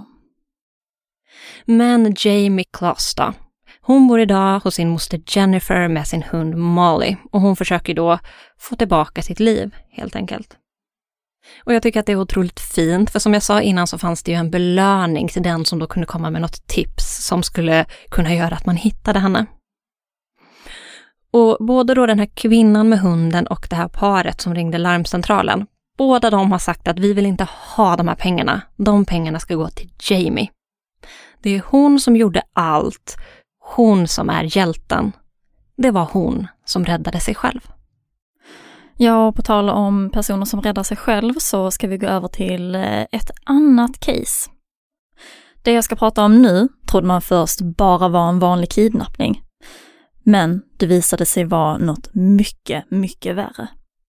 Men Jamie Kloss då? Hon bor idag hos sin moster Jennifer med sin hund Molly. Och hon försöker då få tillbaka sitt liv, helt enkelt. Och jag tycker att det är otroligt fint. För som jag sa innan så fanns det ju en belöning till den som då kunde komma med något tips som skulle kunna göra att man hittade henne. Och både då den här kvinnan med hunden och det här paret som ringde larmcentralen. Båda de har sagt att vi vill inte ha de här pengarna. De pengarna ska gå till Jamie. Det är hon som gjorde allt. Hon som är hjälten. Det var hon som räddade sig själv. Ja, och på tal om personer som räddar sig själv så ska vi gå över till ett annat case. Det jag ska prata om nu trodde man först bara var en vanlig kidnappning. Men det visade sig vara något mycket, mycket värre.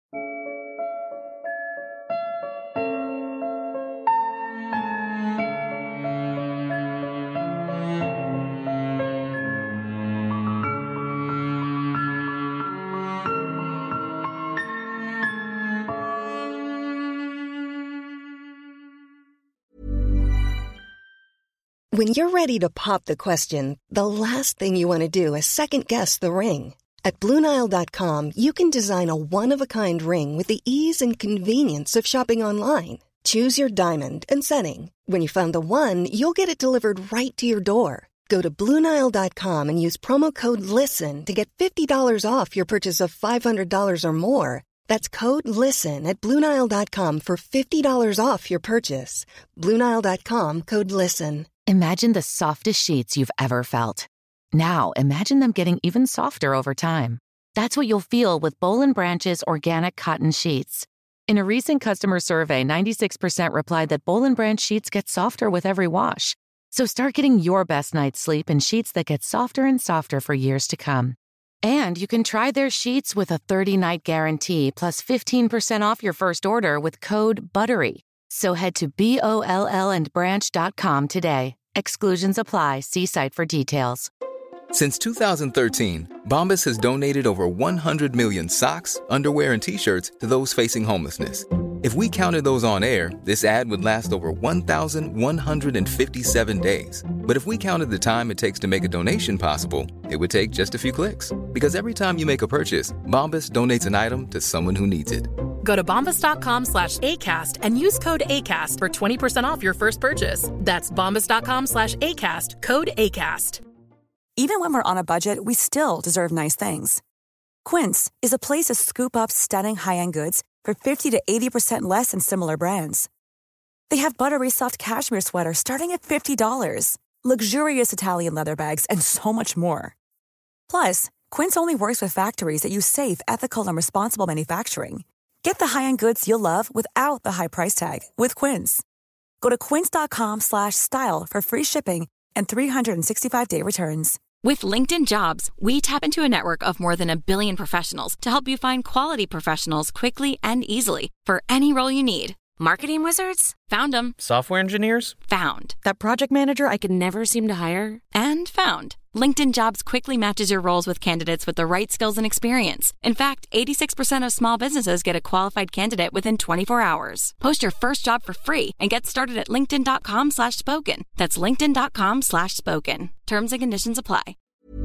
When you're ready to pop the question, the last thing you want to do is second-guess the ring. At Blue Nile dot com, you can design a one-of-a-kind ring with the ease and convenience of shopping online. Choose your diamond and setting. When you find the one, you'll get it delivered right to your door. Go to Blue Nile dot com and use promo code LISTEN to get fifty dollars off your purchase of five hundred dollars or more. That's code LISTEN at Blue Nile dot com for fifty dollars off your purchase. Blue Nile dot com, code LISTEN. Imagine the softest sheets you've ever felt. Now, imagine them getting even softer over time. That's what you'll feel with Boll and Branch's organic cotton sheets. In a recent customer survey, ninety-six percent replied that Boll and Branch sheets get softer with every wash. So start getting your best night's sleep in sheets that get softer and softer for years to come. And you can try their sheets with a thirty-night guarantee plus fifteen percent off your first order with code BUTTERY. So head to B O L L and branch dot com today. Exclusions apply. See site for details. Since two thousand thirteen, Bombas has donated over one hundred million socks, underwear, and T-shirts to those facing homelessness. If we counted those on air, this ad would last over one thousand one hundred fifty-seven days. But if we counted the time it takes to make a donation possible, it would take just a few clicks. Because every time you make a purchase, Bombas donates an item to someone who needs it. Go to bombas dot com slash ACAST and use code ACAST for twenty percent off your first purchase. That's bombas dot com slash ACAST, code ACAST. Even when we're on a budget, we still deserve nice things. Quince is a place to scoop up stunning high-end goods for fifty to eighty percent less than similar brands. They have buttery soft cashmere sweaters starting at fifty dollars, luxurious Italian leather bags, and so much more. Plus, Quince only works with factories that use safe, ethical, and responsible manufacturing. Get the high-end goods you'll love without the high price tag with Quince. Go to quince dot com slash style for free shipping and three sixty-five day returns. With LinkedIn Jobs, we tap into a network of more than a billion professionals to help you find quality professionals quickly and easily for any role you need. Marketing wizards? Found them. Software engineers? Found. That project manager I could never seem to hire? And found. LinkedIn Jobs quickly matches your roles with candidates with the right skills and experience. In fact, eighty-six percent of small businesses get a qualified candidate within twenty-four hours. Post your first job for free and get started at linkedin dot com slash spoken. That's linkedin dot com slash spoken. Terms and conditions apply.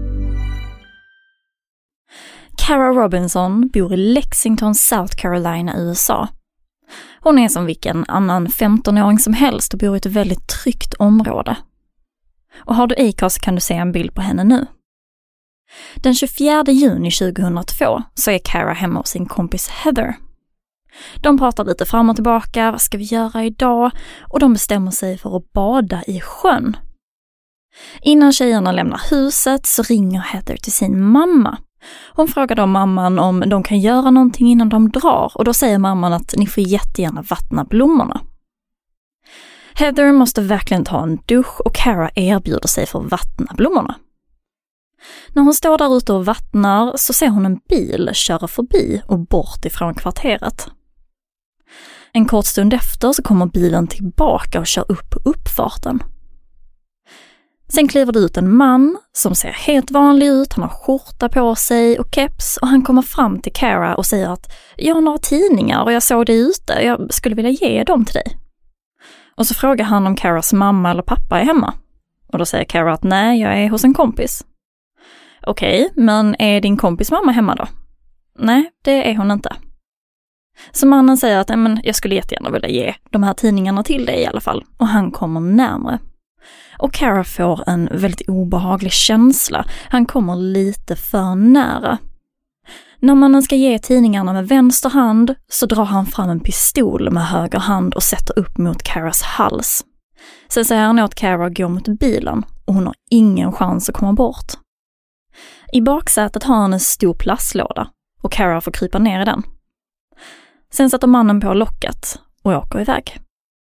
Cara Robinson bor i Lexington, South Carolina, U S A. Hon är som vilken annan femtonåring som helst och bor i ett väldigt tryggt område. Och har du Acast kan du se en bild på henne nu. Den tjugofjärde juni tjugohundratvå så är Cara hemma hos sin kompis Heather. De pratar lite fram och tillbaka, vad ska vi göra idag? Och de bestämmer sig för att bada i sjön. Innan tjejerna lämnar huset så ringer Heather till sin mamma. Hon frågar då mamman om de kan göra någonting innan de drar och då säger mamman att ni får jättegärna vattna blommorna. Heather måste verkligen ta en dusch och Cara erbjuder sig för att vattna blommorna. När hon står där ute och vattnar så ser hon en bil köra förbi och bort ifrån kvarteret. En kort stund efter så kommer bilen tillbaka och kör upp på uppfarten. Sen kliver det ut en man som ser helt vanlig ut, han har skjorta på sig och keps och han kommer fram till Cara och säger att jag har några tidningar och jag såg dig ute, jag skulle vilja ge dem till dig. Och så frågar han om Caras mamma eller pappa är hemma. Och då säger Cara att nej, jag är hos en kompis. Okej, men är din kompis mamma hemma då? Nej, det är hon inte. Så mannen säger att men, jag skulle jättegärna vilja ge de här tidningarna till dig i alla fall. Och han kommer närmare. Och Cara får en väldigt obehaglig känsla. Han kommer lite för nära. När mannen ska ge tidningarna med vänster hand så drar han fram en pistol med höger hand och sätter upp mot Caras hals. Sen säger han åt Cara att gå mot bilen och hon har ingen chans att komma bort. I baksätet har han en stor plastlåda och Cara får krypa ner i den. Sen sätter mannen på locket och åker iväg.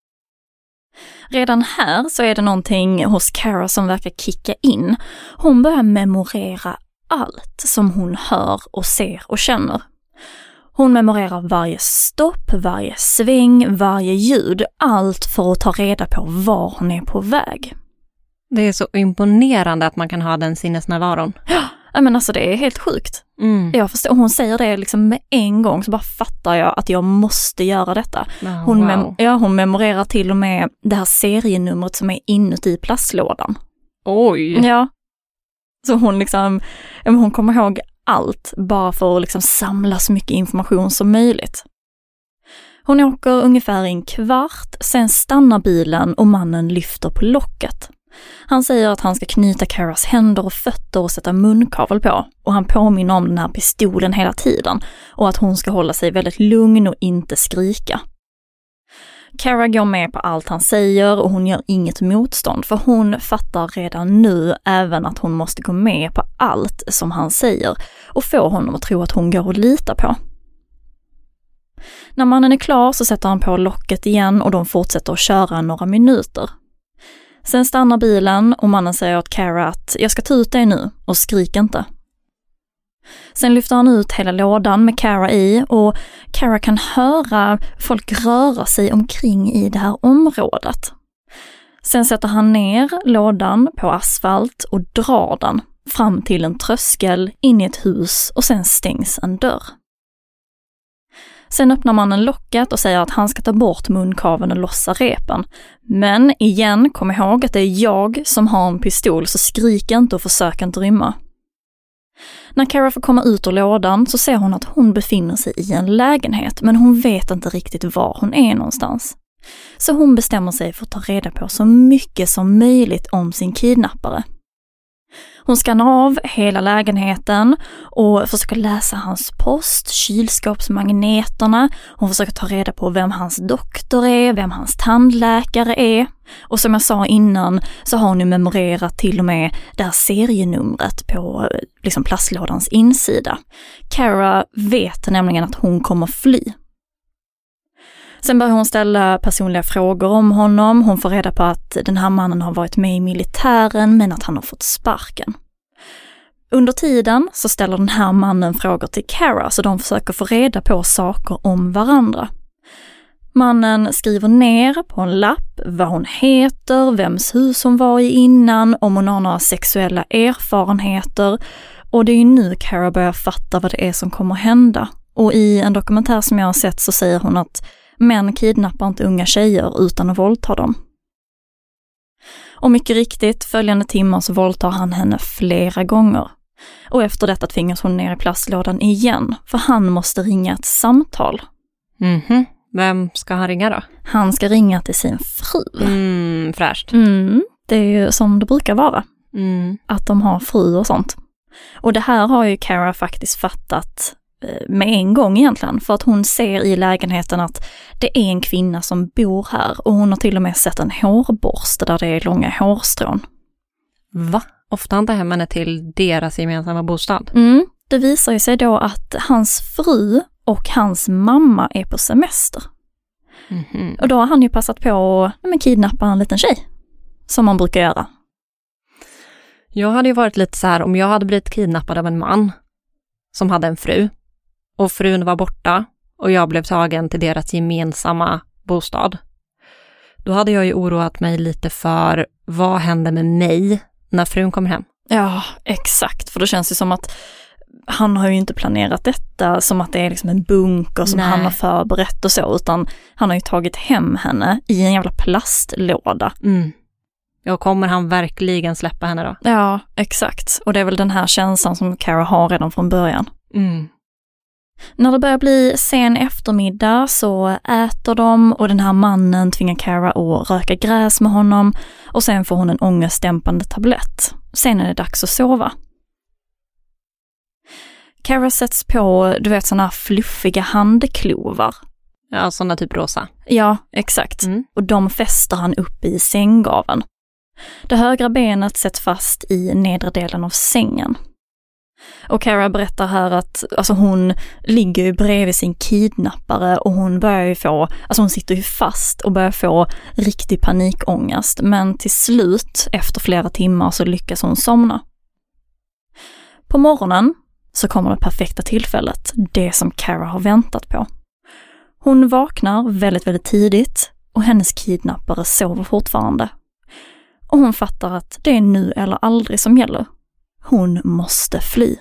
Redan här så är det någonting hos Cara som verkar kicka in. Hon börjar memorera allt som hon hör och ser och känner. Hon memorerar varje stopp, varje sväng, varje ljud. Allt för att ta reda på var hon är på väg. Det är så imponerande att man kan ha den sinnesnärvaron. Ja, men alltså det är helt sjukt. Mm. Jag förstår, hon säger det liksom med en gång så bara fattar jag att jag måste göra detta. Oh, hon, wow. mem- ja, hon memorerar till och med det här serienumret som är inuti plastlådan. Oj! Ja. Så hon liksom, hon kommer ihåg allt bara för att liksom samla så mycket information som möjligt. Hon åker ungefär en kvart, sen stannar bilen och mannen lyfter på locket. Han säger att han ska knyta Caras händer och fötter och sätta munkavel på. Och han påminner om den här pistolen hela tiden. Och att hon ska hålla sig väldigt lugn och inte skrika. Cara går med på allt han säger och hon gör inget motstånd. För hon fattar redan nu även att hon måste gå med på allt som han säger. Och få honom att tro att hon går att lita på. När mannen är klar så sätter han på locket igen och de fortsätter att köra några minuter. Sen stannar bilen och mannen säger åt Cara att jag ska ta ut dig nu och skrik inte. Sen lyfter han ut hela lådan med Cara i och Cara kan höra folk röra sig omkring i det här området. Sen sätter han ner lådan på asfalt och drar den fram till en tröskel in i ett hus och sen stängs en dörr. Sen öppnar mannen locket och säger att han ska ta bort munkaven och lossa repen. Men igen, kom ihåg att det är jag som har en pistol så skrik inte och försök inte rymma. När Cara får komma ut ur lådan så ser hon att hon befinner sig i en lägenhet men hon vet inte riktigt var hon är någonstans. Så hon bestämmer sig för att ta reda på så mycket som möjligt om sin kidnappare. Hon skannar av hela lägenheten och försöker läsa hans post, kylskåpsmagneterna. Hon försöker ta reda på vem hans doktor är, vem hans tandläkare är. Och som jag sa innan så har hon ju memorerat till och med det här serienumret på liksom plastlådans insida. Cara vet nämligen att hon kommer fly. Sen börjar hon ställa personliga frågor om honom. Hon får reda på att den här mannen har varit med i militären men att han har fått sparken. Under tiden så ställer den här mannen frågor till Cara så de försöker få reda på saker om varandra. Mannen skriver ner på en lapp vad hon heter, vems hus hon var i innan, om hon har några sexuella erfarenheter. Och det är ju nu Cara börjar fatta vad det är som kommer hända. Och i en dokumentär som jag har sett så säger hon att män kidnappar inte unga tjejer utan att våldta dem. Och mycket riktigt, följande timmar så våldtar han henne flera gånger. Och efter detta tvingas hon ner i plastlådan igen, för han måste ringa ett samtal. Mhm. Vem ska han ringa då? Han ska ringa till sin fru. Mm, fräscht. Mm, det är ju som det brukar vara. Mm. Att de har fru och sånt. Och det här har ju Cara faktiskt fattat med en gång egentligen. För att hon ser i lägenheten att det är en kvinna som bor här. Och hon har till och med sett en hårborste där det är långa hårstrån. Va? Ofta han tar hem henne till deras gemensamma bostad? Mm, det visar ju sig då att hans fru och hans mamma är på semester. Mm-hmm. Och då har han ju passat på att kidnappa en liten tjej. Som man brukar göra. Jag hade ju varit lite så här, om jag hade blivit kidnappad av en man som hade en fru och frun var borta och jag blev tagen till deras gemensamma bostad. Då hade jag ju oroat mig lite för vad händer med mig när frun kommer hem. Ja, exakt. För det känns ju som att han har ju inte planerat detta som att det är liksom en bunker som Nej. han har förberett och så, utan han har ju tagit hem henne i en jävla plastlåda. Mm. Ja, kommer han verkligen släppa henne då? Ja, exakt. Och det är väl den här känslan som Cara har redan från början. Mm. När det börjar bli sen eftermiddag så äter de och den här mannen tvingar Cara att röka gräs med honom och sen får hon en ångestdämpande tablett. Sen är det dags att sova. Cara sätts på, du vet, såna här fluffiga handklovar. Ja, såna typ rosa. Ja, exakt. Mm. Och de fäster han upp i sänggaveln. Det högra benet sätts fast i nedre delen av sängen. Och Cara berättar här att alltså hon ligger ju bredvid sin kidnappare och hon börjar ju få, alltså hon sitter ju fast och börjar få riktig panikångest. Men till slut, efter flera timmar, så lyckas hon somna. På morgonen så kommer det perfekta tillfället, det som Cara har väntat på. Hon vaknar väldigt, väldigt tidigt och hennes kidnappare sover fortfarande. Och hon fattar att det är nu eller aldrig som gäller. Hon måste fly.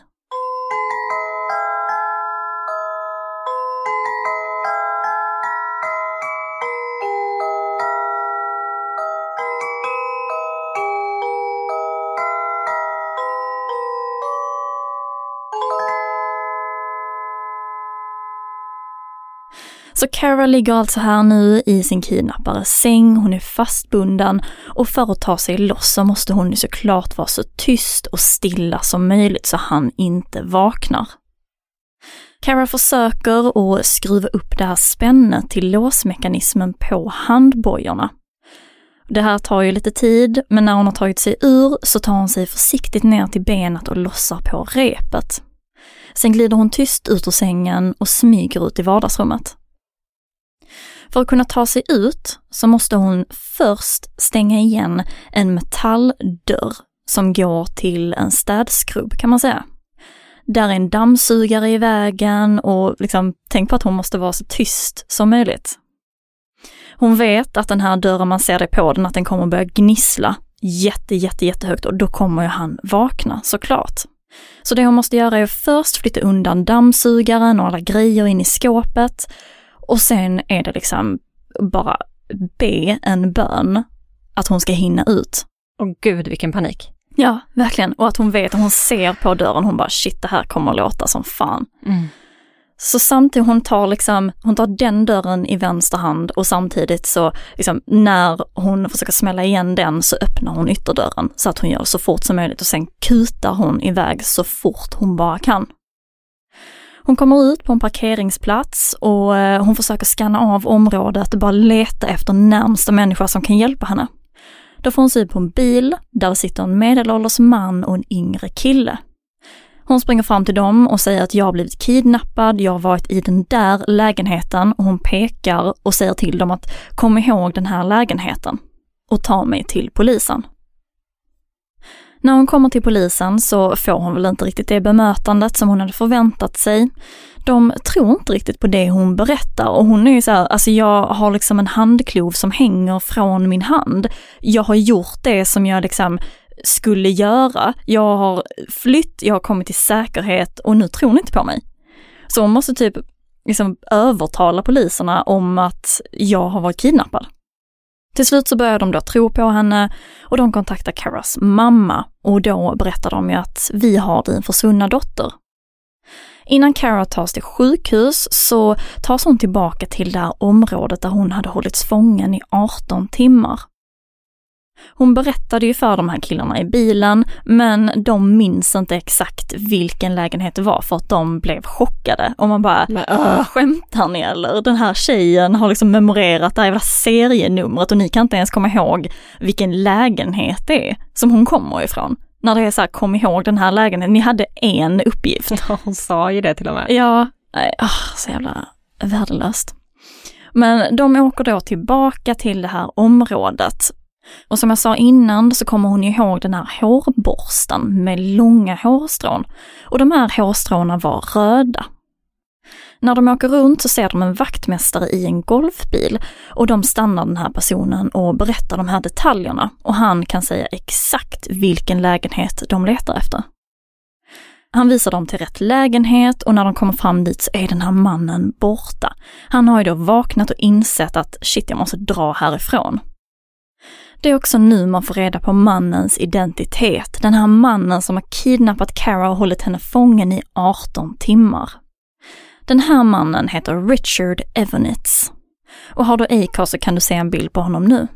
Så Cara ligger alltså här nu i sin kidnappares säng, hon är fastbunden och för att ta sig loss så måste hon såklart vara så tyst och stilla som möjligt så han inte vaknar. Cara försöker att skruva upp det här spännet till låsmekanismen på handbojorna. Det här tar ju lite tid, men när hon har tagit sig ur så tar hon sig försiktigt ner till benet och lossar på repet. Sen glider hon tyst ut ur sängen och smyger ut i vardagsrummet. För att kunna ta sig ut så måste hon först stänga igen en metalldörr som går till en städskrubb, kan man säga. Där är en dammsugare i vägen och liksom, tänk på att hon måste vara så tyst som möjligt. Hon vet att den här dörren, man ser det på den, att den kommer börja gnissla jätte, jätte, jättehögt och då kommer ju han vakna såklart. Så det hon måste göra är att först flytta undan dammsugaren och alla grejer in i skåpet. Och sen är det liksom bara be en bön att hon ska hinna ut. Åh gud, vilken panik. Ja, verkligen. Och att hon vet att hon ser på dörren, hon bara shit, det här kommer att låta som fan. Mm. Så samtidigt hon tar liksom, hon tar den dörren i vänster hand och samtidigt så liksom, när hon försöker smälla igen den så öppnar hon ytterdörren så att hon gör det så fort som möjligt och sen kutar hon iväg så fort hon bara kan. Hon kommer ut på en parkeringsplats och hon försöker scanna av området och bara leta efter närmsta människa som kan hjälpa henne. Då får hon syn på en bil där sitter en medelålders man och en yngre kille. Hon springer fram till dem och säger att jag har blivit kidnappad, jag har varit i den där lägenheten och hon pekar och säger till dem att kom ihåg den här lägenheten och ta mig till polisen. När hon kommer till polisen så får hon väl inte riktigt det bemötandet som hon hade förväntat sig. De tror inte riktigt på det hon berättar och hon är ju så här, alltså jag har liksom en handklov som hänger från min hand. Jag har gjort det som jag liksom skulle göra. Jag har flytt, jag har kommit till säkerhet och nu tror ni inte på mig. Så hon måste typ liksom övertala poliserna om att jag har varit kidnappad. Till slut så börjar de då tro på henne och de kontaktar Caras mamma och då berättar de ju att vi har din försvunna dotter. Innan Cara tas till sjukhus så tas hon tillbaka till det här området där hon hade hållits fången i arton timmar. Hon berättade ju för de här killarna i bilen, men de minns inte exakt vilken lägenhet det var för att de blev chockade. Och man bara, men, äh, skämtar ni eller? Den här tjejen har liksom memorerat det här jävla serienumret och ni kan inte ens komma ihåg vilken lägenhet det är som hon kommer ifrån. När det är så här, kom ihåg den här lägenheten, ni hade en uppgift. Ja, hon sa ju det till och med. Ja, äh, så jävla värdelöst. Men de åker då tillbaka till det här området. Och som jag sa innan så kommer hon ihåg den här hårborstan med långa hårstrån. Och de här hårstråna var röda. När de åker runt så ser de en vaktmästare i en golfbil och de stannar den här personen och berättar de här detaljerna och han kan säga exakt vilken lägenhet de letar efter. Han visar dem till rätt lägenhet och när de kommer fram dit så är den här mannen borta. Han har ju då vaknat och insett att shit, jag måste dra härifrån. Det är också nu man får reda på mannens identitet. Den här mannen som har kidnappat Cara och hållit henne fången i arton timmar. Den här mannen heter Richard Evonitz. Och har du Acast så kan du se en bild på honom nu.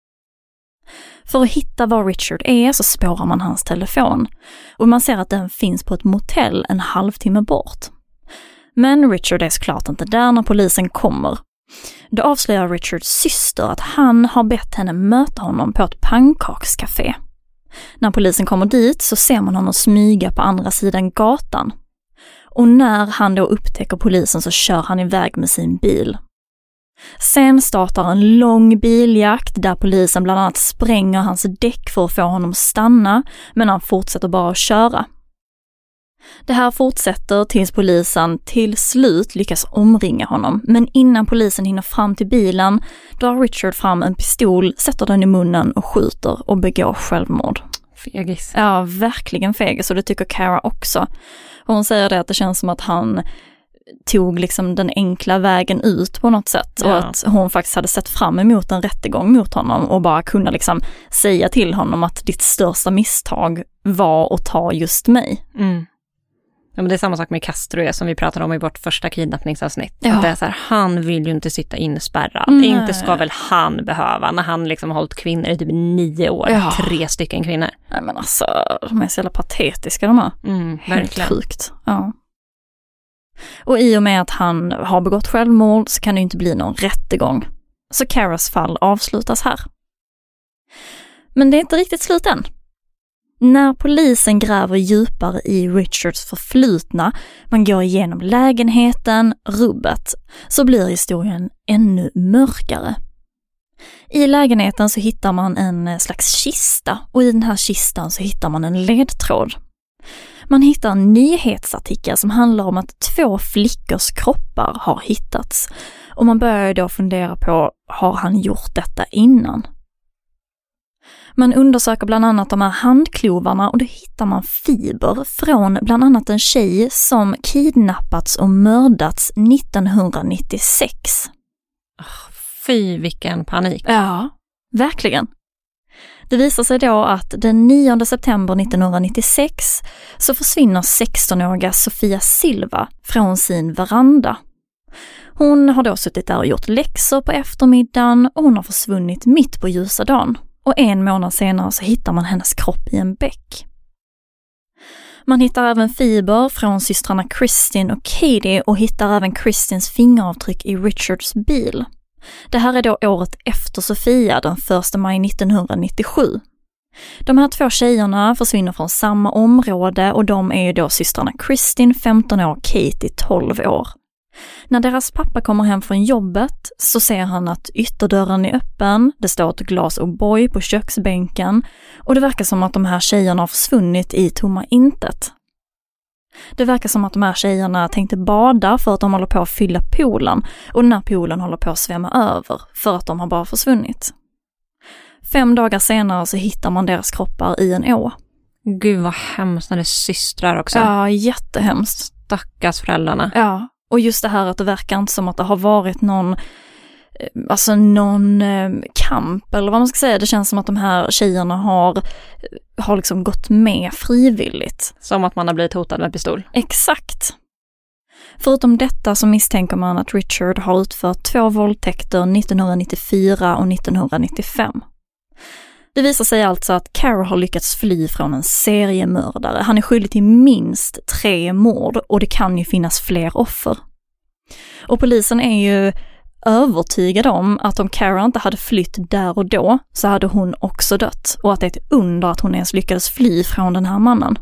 För att hitta var Richard är så spårar man hans telefon. Och man ser att den finns på ett motell en halvtimme bort. Men Richard är såklart inte där när polisen kommer. Då avslöjar Richards syster att han har bett henne möta honom på ett pannkakscafé. När polisen kommer dit så ser man honom smyga på andra sidan gatan. Och när han då upptäcker polisen så kör han iväg med sin bil. Sen startar en lång biljakt där polisen bland annat spränger hans däck för att få honom att stanna, men han fortsätter bara att köra. Det här fortsätter tills polisen till slut lyckas omringa honom, men innan polisen hinner fram till bilen drar Richard fram en pistol, sätter den i munnen och skjuter och begår självmord. Fegis. Ja, verkligen fegis, och det tycker Cara också. Och hon säger det att det känns som att han tog liksom den enkla vägen ut på något sätt. Ja. Och att hon faktiskt hade sett fram emot en rättegång mot honom och bara kunna liksom säga till honom att ditt största misstag var att ta just mig. Mm. Ja, men det är samma sak med Castro som vi pratade om i vårt första kidnappningsavsnitt. Ja. Att det är så här, han vill ju inte sitta inspärrad. Nej. Inte ska väl han behöva när han liksom har hållit kvinnor i typ nio år. Ja. Tre stycken kvinnor. Nej men alltså, de är så jävla patetiska de här. Mm, Helt verkligen. sjukt. Ja. Och i och med att han har begått självmord så kan det inte bli någon rättegång. Så Caras fall avslutas här. Men det är inte riktigt slut än. När polisen gräver djupare i Richards förflutna, man går igenom lägenheten, rubbet, så blir historien ännu mörkare. I lägenheten så hittar man en slags kista och i den här kistan så hittar man en ledtråd. Man hittar en nyhetsartikel som handlar om att två flickors kroppar har hittats och man börjar då fundera på, har han gjort detta innan? Man undersöker bland annat de här handklovarna och då hittar man fiber från bland annat en tjej som kidnappats och mördats nittonhundranittiosex. Oh, fy, vilken panik. Ja, verkligen. Det visar sig då att den nionde september nittonhundranittiosex så försvinner sextonåriga Sofia Silva från sin veranda. Hon har då suttit där och gjort läxor på eftermiddagen och hon har försvunnit mitt på ljusa dagen. Och en månad senare så hittar man hennes kropp i en bäck. Man hittar även fiber från systrarna Kristin och Katie och hittar även Kristins fingeravtryck i Richards bil. Det här är då året efter Sofia, den första maj nittonhundranittiosju. De här två tjejerna försvinner från samma område och de är ju då systrarna Kristin, femton år, Katie, tolv år. När deras pappa kommer hem från jobbet så ser han att ytterdörren är öppen, det står ett glas O'boy på köksbänken och det verkar som att de här tjejerna har försvunnit i tomma intet. Det verkar som att de här tjejerna tänkte bada för att de håller på att fylla poolen och den här poolen håller på att svämma över för att de har bara försvunnit. Fem dagar senare så hittar man deras kroppar i en å. Gud vad hemskt när det är systrar också. Ja, jättehemskt. Stackars föräldrarna. Ja. Och just det här att det verkar inte som att det har varit någon, alltså någon eh, kamp eller vad man ska säga. Det känns som att de här tjejerna har, har liksom gått med frivilligt. Som att man har blivit hotad med pistol. Exakt. Förutom detta så misstänker man att Richard har utfört två våldtäkter nittonhundranittiofyra och nittonhundranittiofem. Det visar sig alltså att Cara har lyckats fly från en seriemördare. Han är skyldig till minst tre mord och det kan ju finnas fler offer. Och polisen är ju övertygad om att om Cara inte hade flytt där och då så hade hon också dött. Och att det är ett under att hon ens lyckades fly från den här mannen.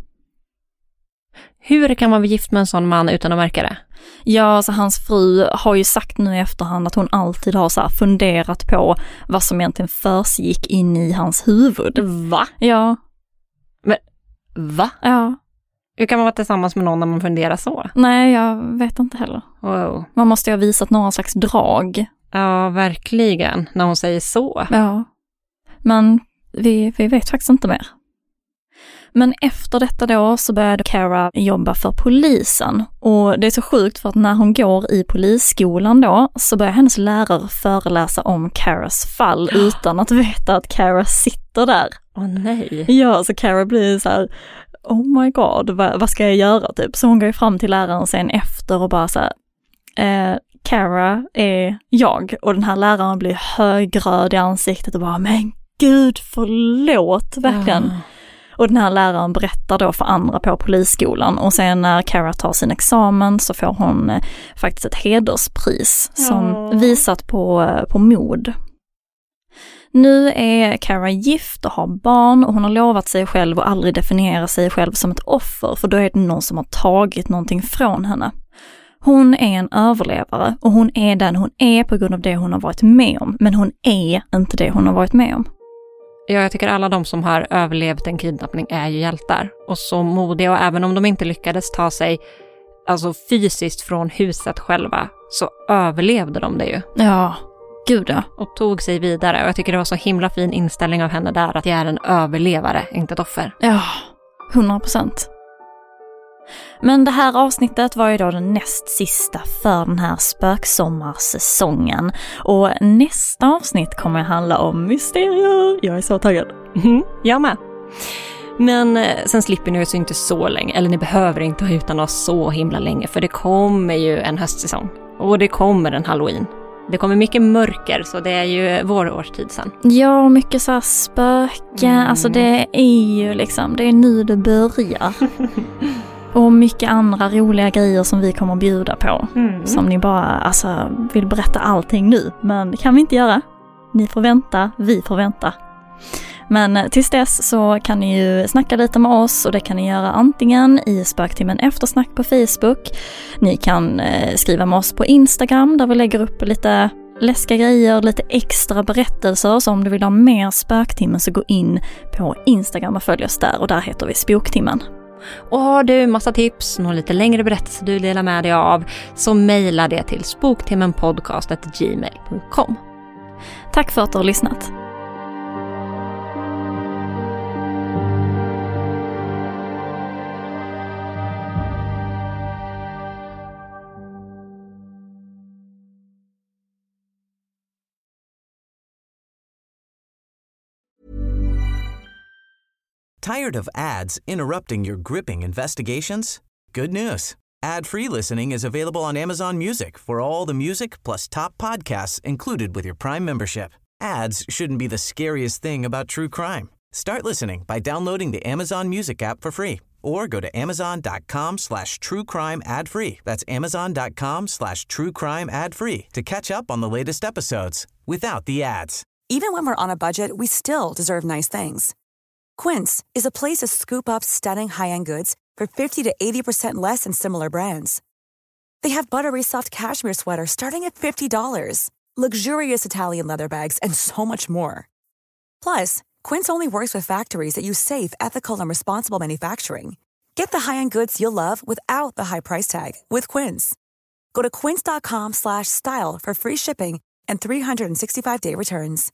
Hur kan man bli gift med en sån man utan att märka det? Ja, alltså hans fru har ju sagt nu i efterhand att hon alltid har så här funderat på vad som egentligen försiggick in i hans huvud. Va? Ja. Men, va? Ja. Hur kan man vara tillsammans med någon när man funderar så? Nej, jag vet inte heller. Wow. Man måste ju ha visat några slags drag. Ja, verkligen. När hon säger så. Ja. Men vi, vi vet faktiskt inte mer. Men efter detta då så började Cara jobba för polisen. Och det är så sjukt för att när hon går i polisskolan då så börjar hennes lärare föreläsa om Caras fall utan att veta att Cara sitter där. Åh oh, nej. Ja, så Cara blir så här, oh my god, vad, vad ska jag göra typ? Så hon går ju fram till läraren sen efter och bara så här, eh, Cara är jag. Och den här läraren blir högröd i ansiktet och bara, men gud förlåt, verkligen. Ja. Och den här läraren berättar då för andra på polisskolan. Och sen när Cara tar sin examen så får hon eh, faktiskt ett hederspris ja. som visat på, eh, på mod. Nu är Cara gift och har barn och hon har lovat sig själv att aldrig definiera sig själv som ett offer, för då är det någon som har tagit någonting från henne. Hon är en överlevare och hon är den hon är på grund av det hon har varit med om, men hon är inte det hon har varit med om. Ja, jag tycker alla de som har överlevt en kidnappning är ju hjältar. Och så modiga, och även om de inte lyckades ta sig alltså fysiskt från huset själva så överlevde de det ju. Ja, gud ja. Och tog sig vidare. Och jag tycker det var så himla fin inställning av henne där, att jag är en överlevare, inte ett offer. Ja, hundra procent. Men det här avsnittet var ju då den näst sista för den här spöksommarsäsongen. Och nästa avsnitt kommer att handla om mysterier. Jag är så taggad. Mm, jag med. Men eh, sen slipper ni ju inte så länge. Eller ni behöver inte ha utan oss så himla länge. För det kommer ju en höstsäsong. Och det kommer en Halloween. Det kommer mycket mörker, så det är ju vår årstid sen. Ja, mycket så här spöken. Mm. Alltså det är ju liksom, det är nu det börjar. Och mycket andra roliga grejer som vi kommer att bjuda på. Mm. Som ni bara alltså, vill berätta allting nu. Men det kan vi inte göra. Ni får vänta, vi får vänta. Men tills dess så kan ni ju snacka lite med oss. Och det kan ni göra antingen i Spöktimmen Eftersnack på Facebook. Ni kan eh, skriva med oss på Instagram där vi lägger upp lite läskiga grejer, lite extra berättelser. Så om du vill ha mer Spöktimmen så gå in på Instagram och följ oss där. Och där heter vi Spoktimmen. Och har du massa tips, någon lite längre berättelse du delar med dig av, så mejla det till spoktimmenpodcast at gmail dot com. Tack för att du har lyssnat. Tired of ads interrupting your gripping investigations? Good news. Ad-free listening is available on Amazon Music for all the music plus top podcasts included with your Prime membership. Ads shouldn't be the scariest thing about true crime. Start listening by downloading the Amazon Music app for free or go to amazon.com slash true crime ad free. That's amazon.com slash true crime ad free to catch up on the latest episodes without the ads. Even when we're on a budget, we still deserve nice things. Quince is a place to scoop up stunning high-end goods for fifty to eighty percent less than similar brands. They have buttery soft cashmere sweaters starting at fifty dollars, luxurious Italian leather bags, and so much more. Plus, Quince only works with factories that use safe, ethical, and responsible manufacturing. Get the high-end goods you'll love without the high price tag with Quince. Go to quince.com slash style for free shipping and three sixty-five day returns.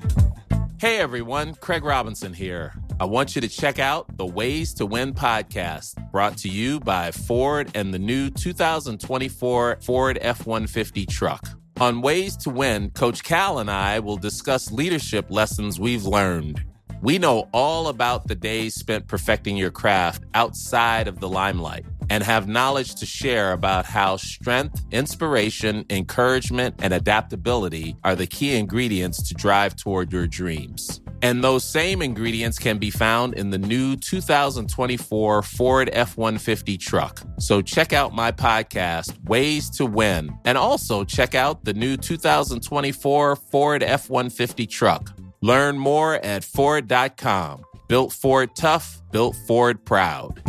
Hey everyone, Craig Robinson here. I want you to check out the Ways to Win podcast, brought to you by Ford and the new two thousand twenty-four Ford F one fifty truck. On Ways to Win, Coach Cal and I will discuss leadership lessons we've learned. We know all about the days spent perfecting your craft outside of the limelight and have knowledge to share about how strength, inspiration, encouragement, and adaptability are the key ingredients to drive toward your dreams. And those same ingredients can be found in the new two thousand twenty-four Ford F one fifty truck. So check out my podcast, Ways to Win, and also check out the new two thousand twenty-four Ford F one fifty truck. Learn more at Ford dot com. Built Ford tough, built Ford proud.